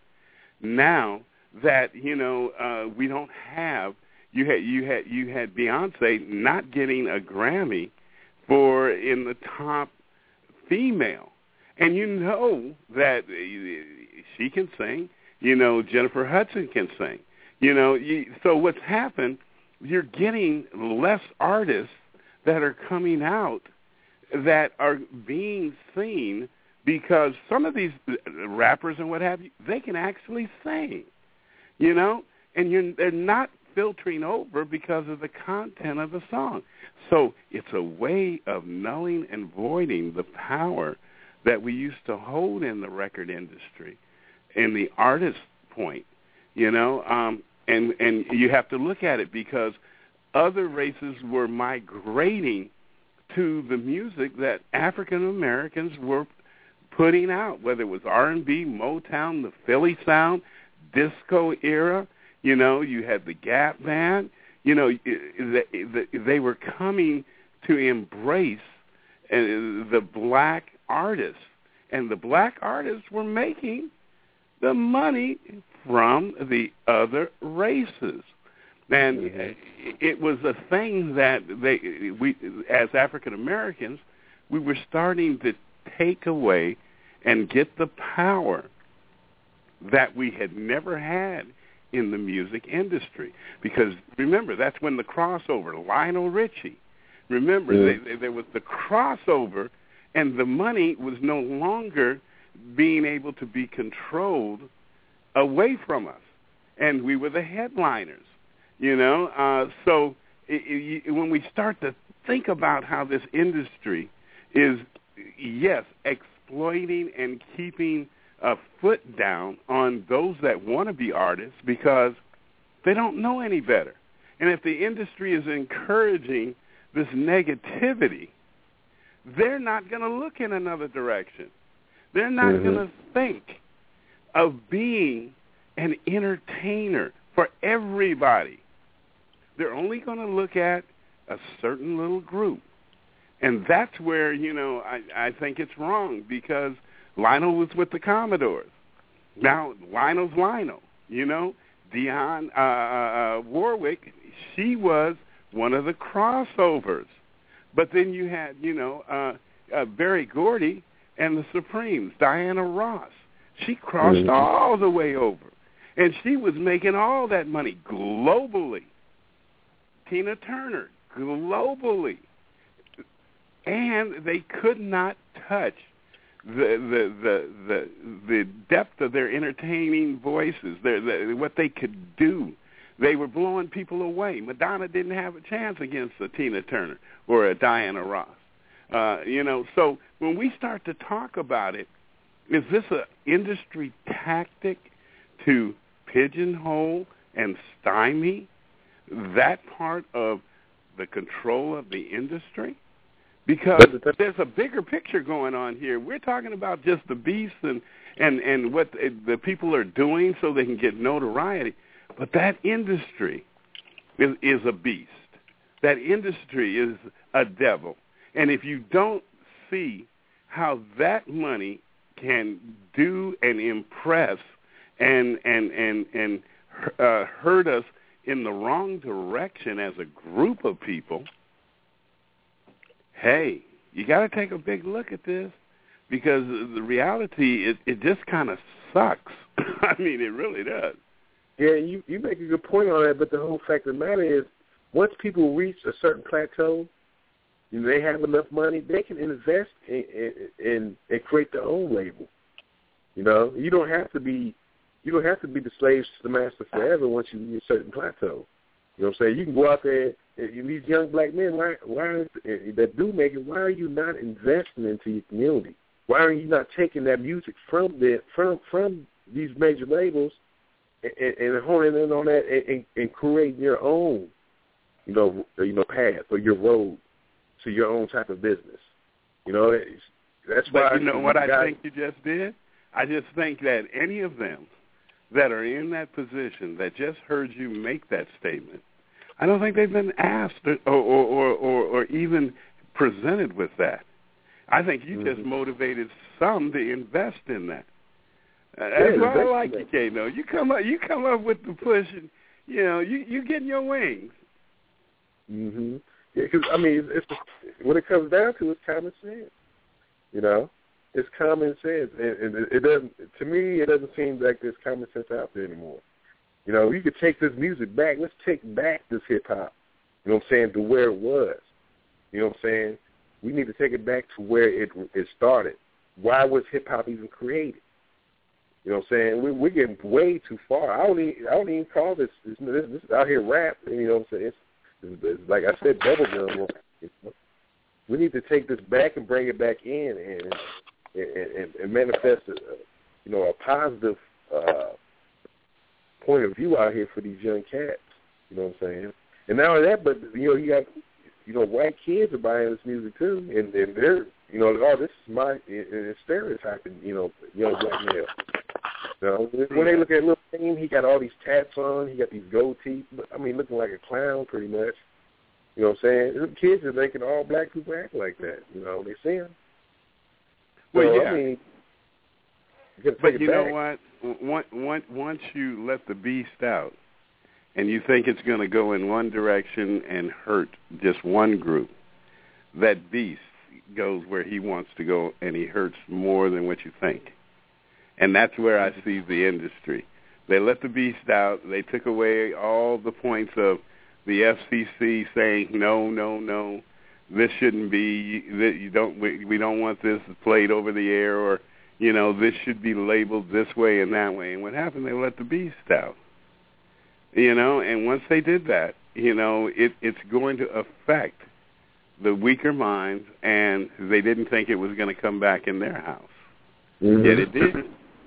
now that, you know, uh, we don't have. You had you had you had Beyonce not getting a Grammy for in the top female, and you know that she can sing. You know, Jennifer Hudson can sing. You know, you, so what's happened? You're getting less artists that are coming out that are being seen because some of these rappers and what have you, they can actually sing. You know, and you're they're not filtering over because of the content of the song. So it's a way of nulling and voiding the power that we used to hold in the record industry, in the artist point, you know, um, and, and you have to look at it because other races were migrating to the music that African Americans were putting out, whether it was R and B, Motown, the Philly sound, disco era. You know, you had the Gap Band. You know, they were coming to embrace the black artists, and the black artists were making the money from the other races. And it was a thing that they, we, as African Americans, we were starting to take away and get the power that we had never had in the music industry. Because remember, that's when the crossover, Lionel Richie, remember, yeah. they, they, there was the crossover, and the money was no longer being able to be controlled away from us. And we were the headliners, you know. Uh, so it, it, when we start to think about how this industry is, yes, exploiting and keeping a foot down on those that want to be artists because they don't know any better. And if the industry is encouraging this negativity, they're not going to look in another direction. They're not mm-hmm. going to think of being an entertainer for everybody. They're only going to look at a certain little group. And that's where, you know, I, I think it's wrong because Lionel was with the Commodores. Now, Lionel's Lionel, you know. Dionne uh, uh, Warwick, she was one of the crossovers. But then you had, you know, uh, uh, Berry Gordy and the Supremes, Diana Ross. She crossed mm-hmm. all the way over. And she was making all that money globally. Tina Turner, globally. And they could not touch the the the the, the depth of their entertaining voices, their, the, what they could do. They were blowing people away. Madonna didn't have a chance against a Tina Turner or a Diana Ross. Uh, you know, so when we start to talk about it, is this an industry tactic to pigeonhole and stymie that part of the control of the industry? Because there's a bigger picture going on here. We're talking about just the beasts and, and, and what the people are doing so they can get notoriety. But that industry is, is a beast. That industry is a devil. And if you don't see how that money can do and impress and and and, and uh, hurt us in the wrong direction as a group of people, hey, you got to take a big look at this because the reality, it, it just kind of sucks. I mean, it really does. Yeah, you, you make a good point on that, but the whole fact of the matter is once people reach a certain plateau, you know, they have enough money, they can invest in, in, in and create their own label. You know, you don't have to be you don't have to be the slaves to the master forever once you reach a certain plateau. You know what I'm saying? You can go out there and these young black men, why, why that do make it, why are you not investing into your community? Why are you not taking that music from the from from these major labels and, and honing in on that and, and creating your own, you know, you know, path or your road, to your own type of business. You know, it's, that's but why. But you know you what got, I think you just did? I just think that any of them that are in that position that just heard you make that statement, I don't think they've been asked or or, or, or, or even presented with that. I think you mm-hmm. just motivated some to invest in that. Uh, that's yeah, why I like you, Kano. You come up, you come up with the push, and you know you you getting your wings. Mhm. Yeah, because I mean, it's when it comes down to it, it's common sense. You know, it's common sense, and, and it doesn't. To me, it doesn't seem like there's common sense out there anymore. You know, you could take this music back. Let's take back this hip hop. You know what I'm saying? To where it was. You know what I'm saying? We need to take it back to where it it started. Why was hip hop even created? You know what I'm saying? We, we're getting way too far. I don't even, I don't even call this this, this, this out here rap. You know what I'm saying? It's, it's, it's like I said, bubblegum. We need to take this back and bring it back in and and, and, and manifest, a, you know, a positive uh, point of view out here for these young cats. You know what I'm saying? And not only that, but you know, you got you know white kids are buying this music too, and, and they're you know, oh, this is my it's stereotyping, you know, young black male. You know, when they look at Lil Wayne, he got all these tats on, he got these gold teeth. I mean, looking like a clown pretty much. You know what I'm saying? The kids are making all black people act like that. You know, they see them. Well, so, yeah. I mean, you but you back. know what? Once once you let the beast out, and you think it's going to go in one direction and hurt just one group, that beast goes where he wants to go, and he hurts more than what you think. And that's where I see the industry. They let the beast out. They took away all the points of the F C C saying no, no, no, this shouldn't be. You don't. We, we don't want this played over the air, or you know, this should be labeled this way and that way. And what happened? They let the beast out. You know, and once they did that, you know, it, it's going to affect the weaker minds, and they didn't think it was going to come back in their house. Mm-hmm. Yet it did.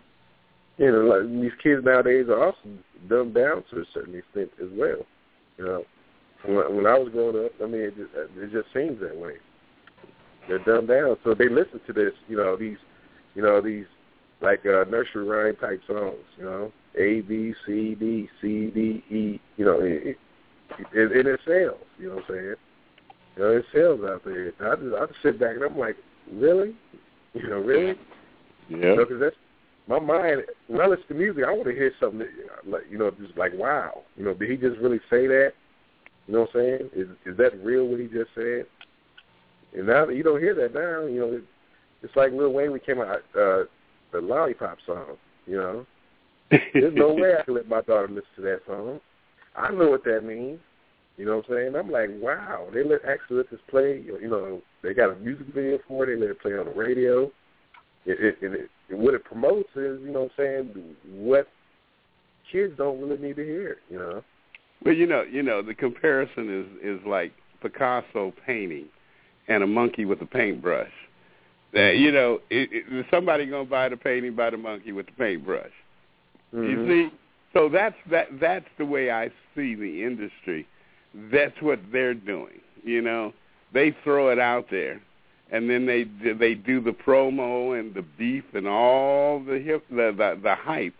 You know, like, these kids nowadays are also dumbed down to a certain extent as well. You know, when, when I was growing up, I mean, it just, it just seems that way. They're dumbed down, so they listen to this. You know, these, you know, these like uh, nursery rhyme type songs. You know, A, B, C, D, C, D, E. You know, it, it, it, it sells. You know what I'm saying? You know, it sells out there. I just, I just sit back and I'm like, really? You know, really? Yeah. You know, 'cause that's my mind. When I listen to music, I want to hear something that, like, you know, just like, wow. You know, did he just really say that? You know what I'm saying? Is is that real what he just said? And now you don't hear that now. You know, it, it's like Lil Wayne when he came out uh, the Lollipop song. You know, there's no way I can let my daughter listen to that song. I know what that means. You know what I'm saying? I'm like, wow. They let actually let this play. You know, they got a music video for it. They let it play on the radio. It, it, and it, and what it promotes is, you know what I'm saying, what kids don't really need to hear, you know. Well, you know, you know, the comparison is, is like Picasso painting and a monkey with a paintbrush. That, you know, it, it, is somebody going to buy the painting by the monkey with the paintbrush? Mm-hmm. You see? So that's that. That's the way I see the industry. That's what they're doing, you know. They throw it out there. And then they they do the promo and the beef and all the hip the, the the hype,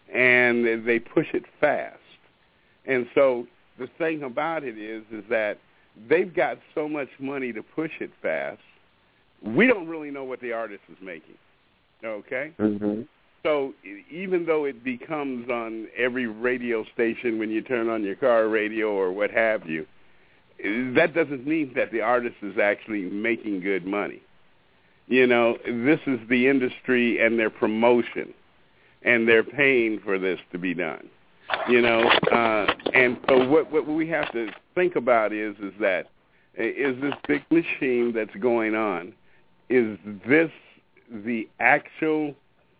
and they push it fast. And so the thing about it is is that they've got so much money to push it fast. We don't really know what the artist is making. Okay. Mm-hmm. So even though it becomes on every radio station when you turn on your car radio or what have you, that doesn't mean that the artist is actually making good money. You know, this is the industry and their promotion, and they're paying for this to be done. You know, uh, and so what, what we have to think about is is that is this big machine that's going on, is this the actual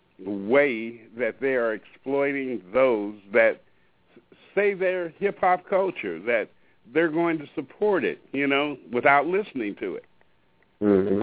way that they are exploiting those that say they're hip-hop culture, that they're going to support it, you know, without listening to it. Mm-hmm.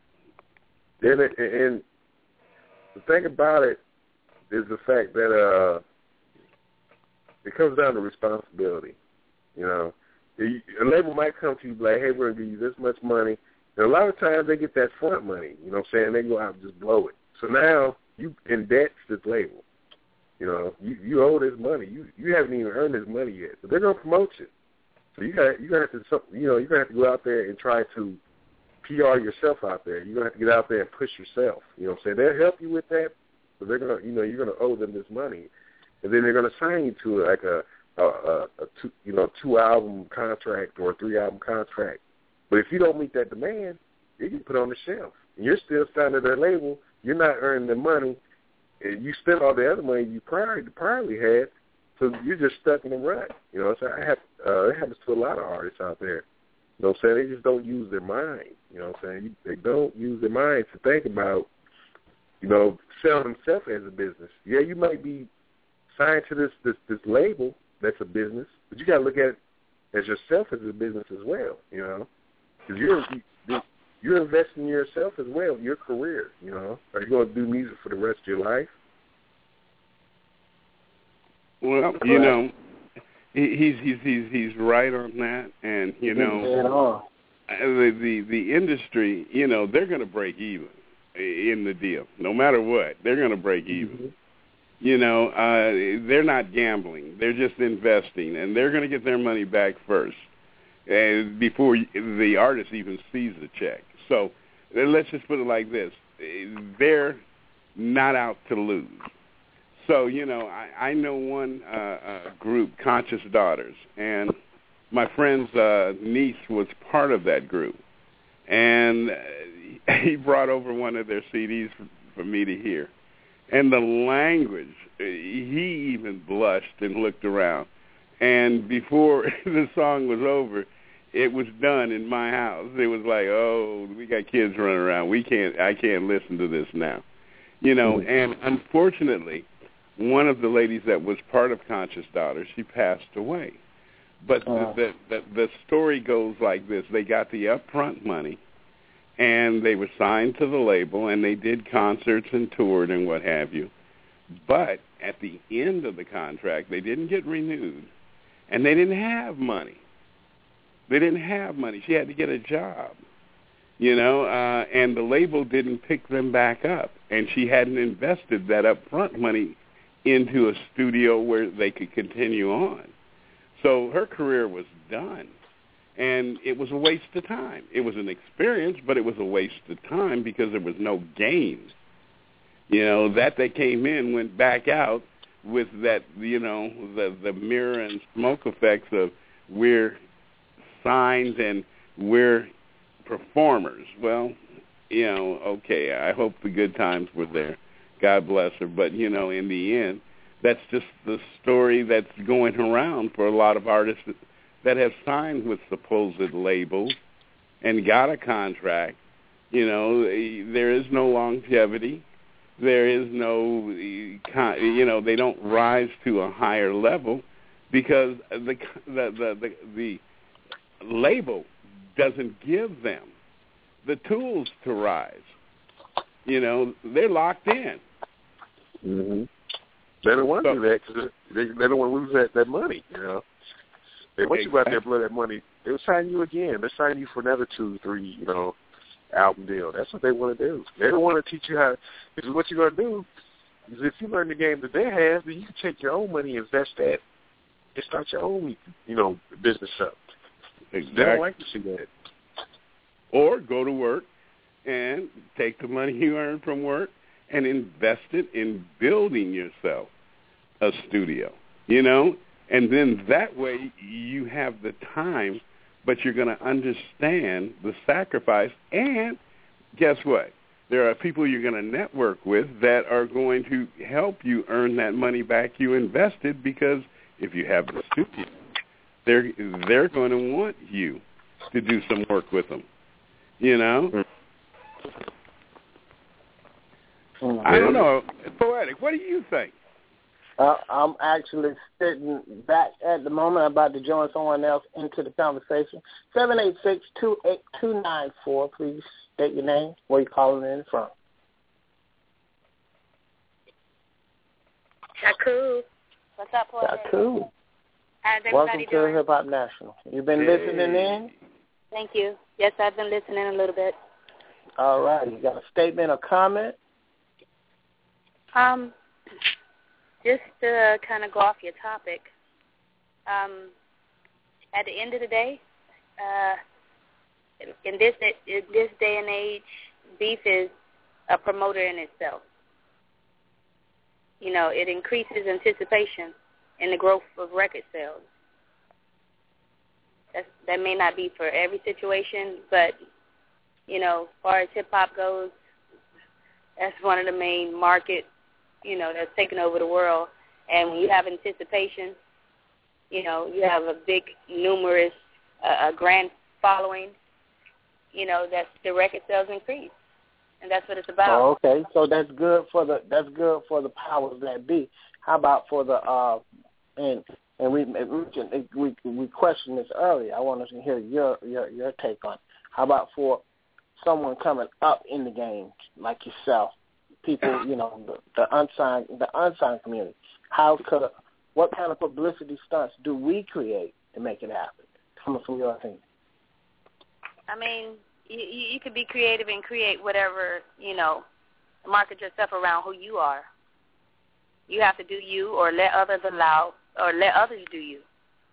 And, it, and the thing about it is the fact that uh, it comes down to responsibility. You know, A label might come to you like, hey, we're going to give you this much money. And a lot of times they get that front money. You know what I'm saying? They go out and just blow it. So now you in debt to this label. You know, you, you owe this money. You you haven't even earned this money yet. So they're going to promote you. So you got you got to you know you're going to have to go out there and try to P R yourself out there. You're going to have to get out there and push yourself. You know what I'm saying? They'll help you with that, but they're going to you know you're going to owe them this money, and then they're going to sign you to like a a, a, a two you know two album contract or a three album contract. But if you don't meet that demand, you get put on the shelf. And you're still signed to their label. You're not earning the money. And you spent all the other money you prior, priorly had, so you're just stuck in the rut. You know, so I have, uh, it happens to a lot of artists out there. You know what I'm saying? They just don't use their mind. You know what I'm saying? They don't use their mind to think about, you know, selling themselves as a business. Yeah, you might be signed to this, this, this label that's a business, but you got to look at it as yourself as a business as well, you know, because you're, you, you're investing in yourself as well, your career, you know. Are you going to do music for the rest of your life? Well, you know, he's he's he's he's right on that, and you know, the the the industry, you know, they're going to break even in the deal, no matter what. They're going to break even. Mm-hmm. You know, uh, they're not gambling; they're just investing, and they're going to get their money back first, and before the artist even sees the check. So let's just put it like this: they're not out to lose. So, you know, I, I know one uh, uh, group, Conscious Daughters, and my friend's uh, niece was part of that group. And he brought over one of their C Ds for, for me to hear. And the language, he even blushed and looked around. And before the song was over, it was done in my house. It was like, oh, we got kids running around. We can't, I can't listen to this now. You know, and unfortunately, one of the ladies that was part of Conscious Daughters, she passed away. But uh, the, the the story goes like this. They got the upfront money, and they were signed to the label, and they did concerts and toured and what have you. But at the end of the contract, they didn't get renewed, and they didn't have money. They didn't have money. She had to get a job, you know, uh, and the label didn't pick them back up, and she hadn't invested that upfront money into a studio where they could continue on. So her career was done, and it was a waste of time. It was an experience, but it was a waste of time because there was no gain. You know, that they came in, went back out with that, you know, the, the mirror and smoke effects of we're signed and we're performers. Well, you know, okay, I hope the good times were there. God bless her. But, you know, in the end, that's just the story that's going around for a lot of artists that have signed with supposed labels and got a contract. You know, there is no longevity. There is no, you know, they don't rise to a higher level because the the the, the, the label doesn't give them the tools to rise. You know, they're locked in. Mm-hmm. They don't want to so, do that because they, they don't want to lose that, that money, you know. They want exactly. you out there to blow that money. They'll sign you again. They'll sign you for another two, three, you know, album deal. That's what they want to do. They don't want to teach you how, because what you're going to do is if you learn the game that they have, then you can take your own money and invest that and start your own, you know, business up. Exactly. They don't like to see that. Or go to work and take the money you earn from work and invest it in building yourself a studio, you know? And then that way you have the time, but you're going to understand the sacrifice. And guess what? There are people you're going to network with that are going to help you earn that money back you invested, because if you have a studio, they're, they're going to want you to do some work with them, you know? I don't know. Poetic, what do you think? Uh, I'm actually sitting back at the moment. I'm about to join someone else into the conversation. seven eight six, two eight two nine four. Please state your name, where you're calling in from. Shaku. What's up, Poetic? Shaku. How's everybody Welcome doing? to Hip Hop National. You've been Hey. listening in? Thank you. Yes, I've been listening a little bit. All right. You got a statement or comment? Um, just to kind of go off your topic, um, at the end of the day, uh, in this in this day and age, beef is a promoter in itself. You know, it increases anticipation in the growth of record sales. That's, that may not be for every situation, but, you know, as far as hip-hop goes, that's one of the main markets, you know, that's taken over the world. And when you have anticipation, you know, you have a big, numerous, uh, a grand following, you know, that the record sales increase. And that's what it's about. Oh, okay. So that's good for the that's good for the powers that be. How about for the uh and and we we we questioned this earlier. I wanted to hear your your your take on it. How about for someone coming up in the game like yourself, people, you know, the, the unsigned the unsigned community? How could what kind of publicity stunts do we create to make it happen? Coming from your opinion. I mean, you, you could be creative and create whatever, you know, market yourself around who you are. You have to do you, or let others allow, or let others do you.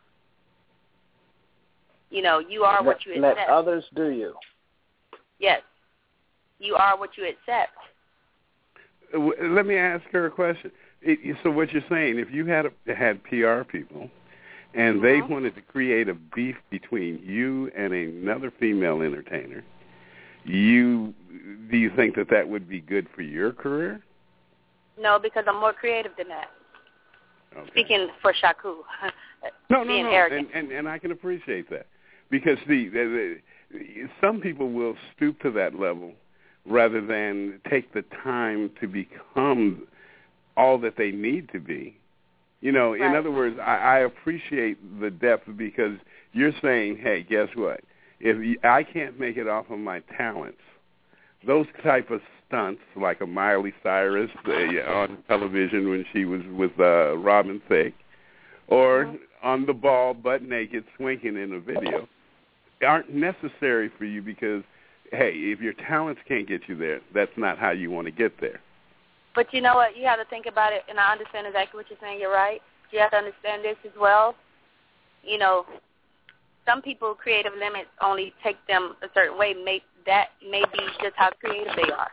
You know, you are let, what you let accept. Let others do you. Yes. You are what you accept. Let me ask her a question. It, so what you're saying, if you had a, had P R people and they mm-hmm. wanted to create a beef between you and another female entertainer, you do you think that that would be good for your career? No, because I'm more creative than that. Okay. Speaking for Shaku. no, no, being no, arrogant. and, and and I can appreciate that because the, the, the some people will stoop to that level rather than take the time to become all that they need to be. You know, right. in other words, I, I appreciate the depth because you're saying, hey, guess what? If you, I can't make it off of my talents, those type of stunts, like a Miley Cyrus uh, on television when she was with uh, Robin Thicke, or mm-hmm. on the ball, butt naked, swinging in a video, aren't necessary for you because, hey, if your talents can't get you there, that's not how you want to get there. But you know what? You have to think about it, and I understand exactly what you're saying. You're right. You have to understand this as well. You know, some people, creative limits only take them a certain way. May, that may be just how creative they are.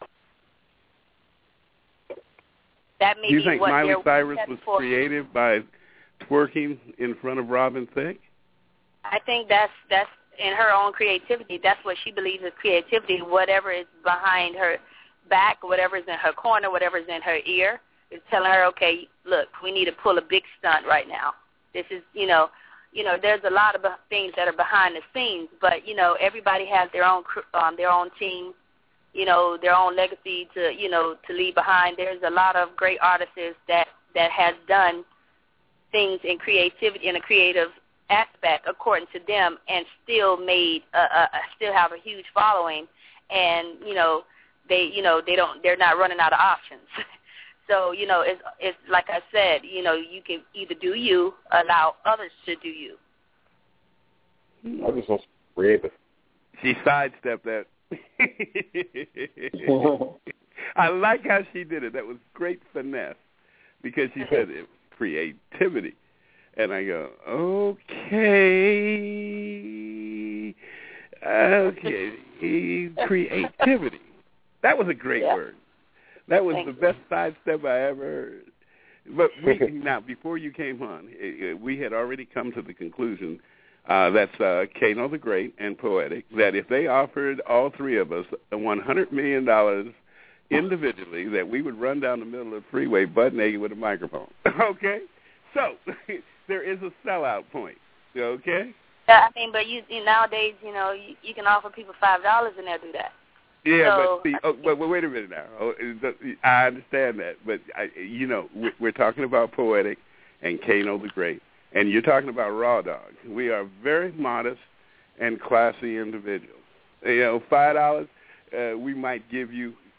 That may Do you be think what Miley Cyrus was for. creative by twerking in front of Robin Thicke? I think that's that's in her own creativity. That's what she believes is creativity. Whatever is behind her back, whatever is in her corner, whatever is in her ear, is telling her, okay, look, we need to pull a big stunt right now. This is, you know, you know, there's a lot of things that are behind the scenes, but you know, everybody has their own um, their own team, you know, their own legacy to, you know, to leave behind. There's a lot of great artists that that has done things in creativity in a creative aspect according to them, and still made a, a, a still have a huge following, and you know. They, you know, they don't. They're not running out of options. So, you know, it's it's like I said. You know, you can either do you, allow others to do you. I just want to creative. She sidestepped that. I like how she did it. That was great finesse because she said it, creativity, and I go, okay, okay, creativity. That was a great yeah. word. That was Thank the you. best sidestep I ever heard. But we, now, before you came on, we had already come to the conclusion, uh, that's uh, Kano the Great and Poetic, that if they offered all three of us one hundred million dollars individually, that we would run down the middle of the freeway butt naked with a microphone. Okay? So, there is a sellout point. Okay? Yeah, I mean, but you, you nowadays, you know, you, you can offer people five dollars and they'll do that. Yeah, so, but see, oh, but, but wait a minute now. Oh, I understand that, but I, you know, we're talking about Poetic and Kano the Great, and you're talking about Raw Dog. We are very modest and classy individuals. You know, five dollars, uh, we might give you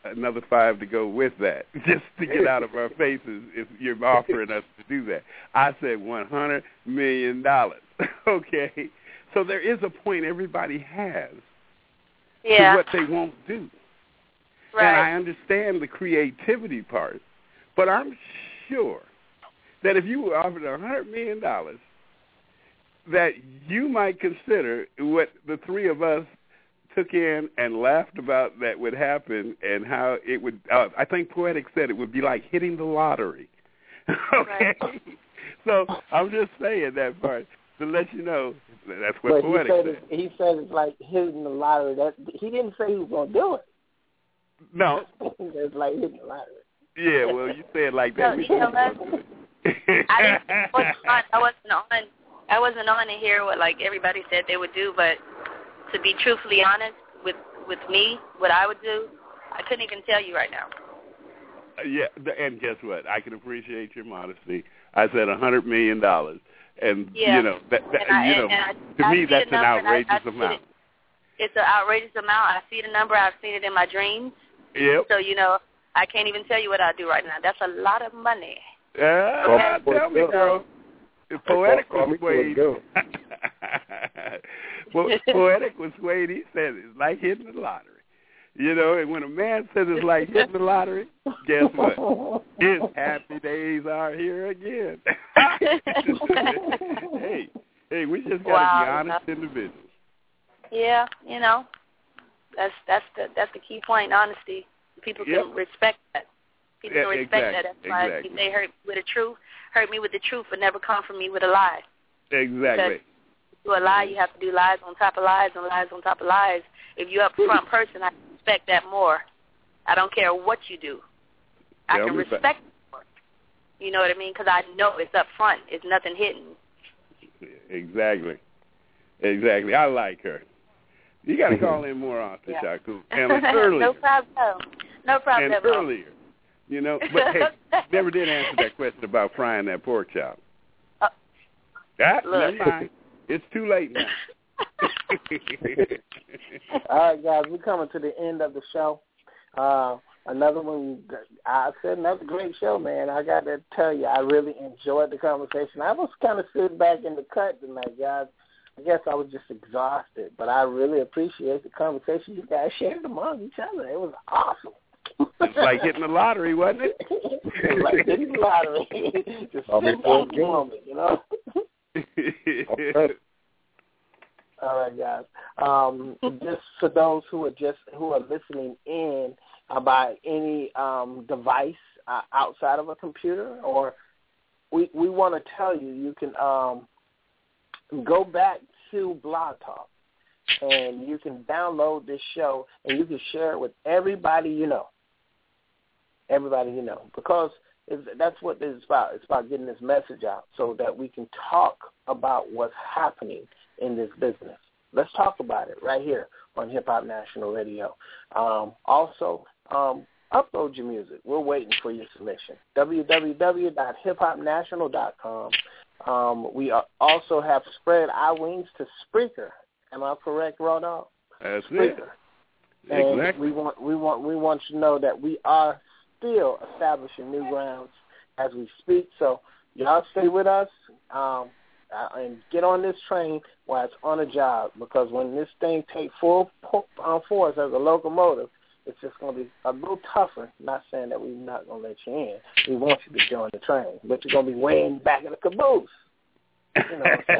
another five to go with that, just to get out of our faces if you're offering us to do that. I said one hundred million dollars. Okay? So there is a point everybody has yeah. to what they won't do. Right. And I understand the creativity part, but I'm sure that if you were offered one hundred million dollars, that you might consider what the three of us took in and laughed about that would happen and how it would, uh, I think Poetic said it would be like hitting the lottery. Okay? Right. So I'm just saying that part to let you know that's what but Poetic he said. said. It, he said it's like hitting the lottery. That He didn't say he was going to do it. No. It's like hitting the lottery. Yeah, well, you say it like that. No, you know what? I, I wasn't on. I wasn't on. I wasn't on to hear what like everybody said they would do, but to be truthfully honest with with me, what I would do, I couldn't even tell you right now. Uh, yeah, and guess what? I can appreciate your modesty. I said a hundred million dollars, and yeah. you know that, that and I, you know and, and I, to I me that's an outrageous I, I amount. it. It's an outrageous amount. I see the number. I've seen it in my dreams. Yep. So you know, I can't even tell you what I do right now. That's a lot of money. Yeah, okay? well, tell me, girl. If Poetic was swayed. Well, Poetic was swayed. He said it's like hitting the lottery. You know, and when a man says it's like hitting the lottery, guess what? His happy days are here again. hey, hey, we just got to wow. be honest individuals. Yeah, you know, that's that's the that's the key point. Honesty. People yep. can respect that. People can respect exactly. that. That's why exactly. they hurt with the truth, hurt me with the truth, but never come from me with a lie. Exactly. Because to do a lie, you have to do lies on top of lies and lies on top of lies. If you're up front person, I respect that more. I don't care what you do. I Tell can me respect back. it more. You know what I mean? Because I know it's up front. It's nothing hidden. Exactly. Exactly. I like her. You got to call in more often, yeah. Shaku. And earlier. No problem. No problem. And earlier. You know, but hey, never did answer that question about frying that pork chop. Uh, ah, look. never mind. It's too late now. All right, guys, we're coming to the end of the show. Uh, another one, I said another great show, man. I got to tell you, I really enjoyed the conversation. I was kind of sitting back in the cut tonight, guys. I guess I was just exhausted, but I really appreciate the conversation you guys shared among each other. It was awesome. It's like hitting the lottery, wasn't it? It's like hitting the lottery. Just sit back a moment, you know? All right, guys. Um, just for those who are just who are listening in about any um, device uh, outside of a computer, or we we want to tell you, you can um, go back to Blog Talk and you can download this show and you can share it with everybody you know. Everybody you know, because it's, that's what this is about. It's about getting this message out so that we can talk about what's happening in this business. Let's talk about it right here on Hip Hop National Radio. Um, also, um, upload your music. We're waiting for your submission. w w w dot hip hop national dot com. Um, we are also have spread our wings to Spreaker. Am I correct, Raw Dog? That's Spreaker. it. And exactly. we want we want we want you to know that we are still establishing new grounds as we speak. So y'all stay with us um, uh, and get on this train while it's on a job, because when this thing takes full um, force as a locomotive, it's just going to be a little tougher. Not saying that we're not going to let you in. We want you to join the train, but you're going to be way in back of the caboose. You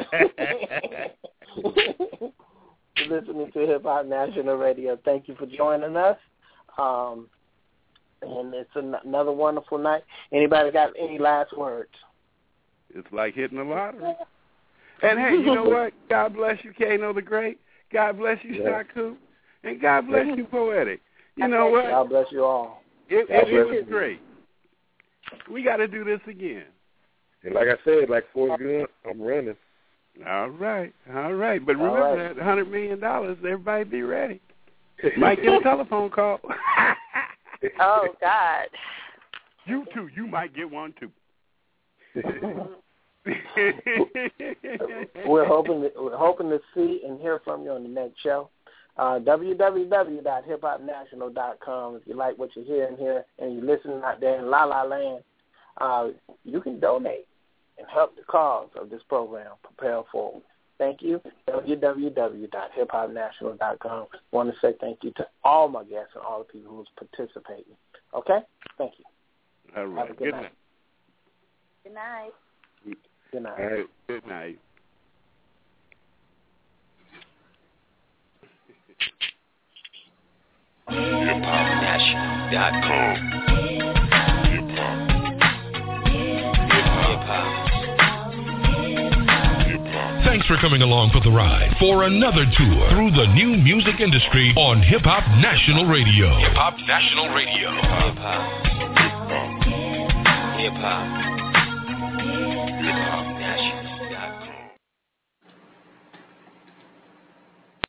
know what I'm saying? You're listening to Hip Hop National Radio. Thank you for joining us. Um, and it's an- another wonderful night. Anybody got any last words? It's like hitting the lottery. And hey, you know what? God bless you, Kano the Great. God bless you, Yeah. Shaku. And God bless you, Poetic. You know what? God bless you all. It, God it, it bless was you. great. We got to do this again. And like I said, like Forrest Gump, I'm running. All right, all right. But All remember right. that one hundred million dollars, everybody be ready. Might get a telephone call. Oh, God. You too. You might get one too. We're hoping to, we're hoping to see and hear from you on the next show. Uh, w w w dot hip hop national dot com. If you like what you're hearing here and you're listening out there in La La Land, uh, you can donate and help the cause of this program propel forward. Thank you. w w w dot hip hop national dot com. I want to say thank you to all my guests and all the people who's participating. Okay? Thank you. All right. Have a good, good night. night. Good night. Good night. All right. Good night. hip hop national dot com. Thanks for coming along for the ride for another tour through the new music industry on Hip Hop National Radio. Hip Hop National Radio. Hip hop. Hip hop.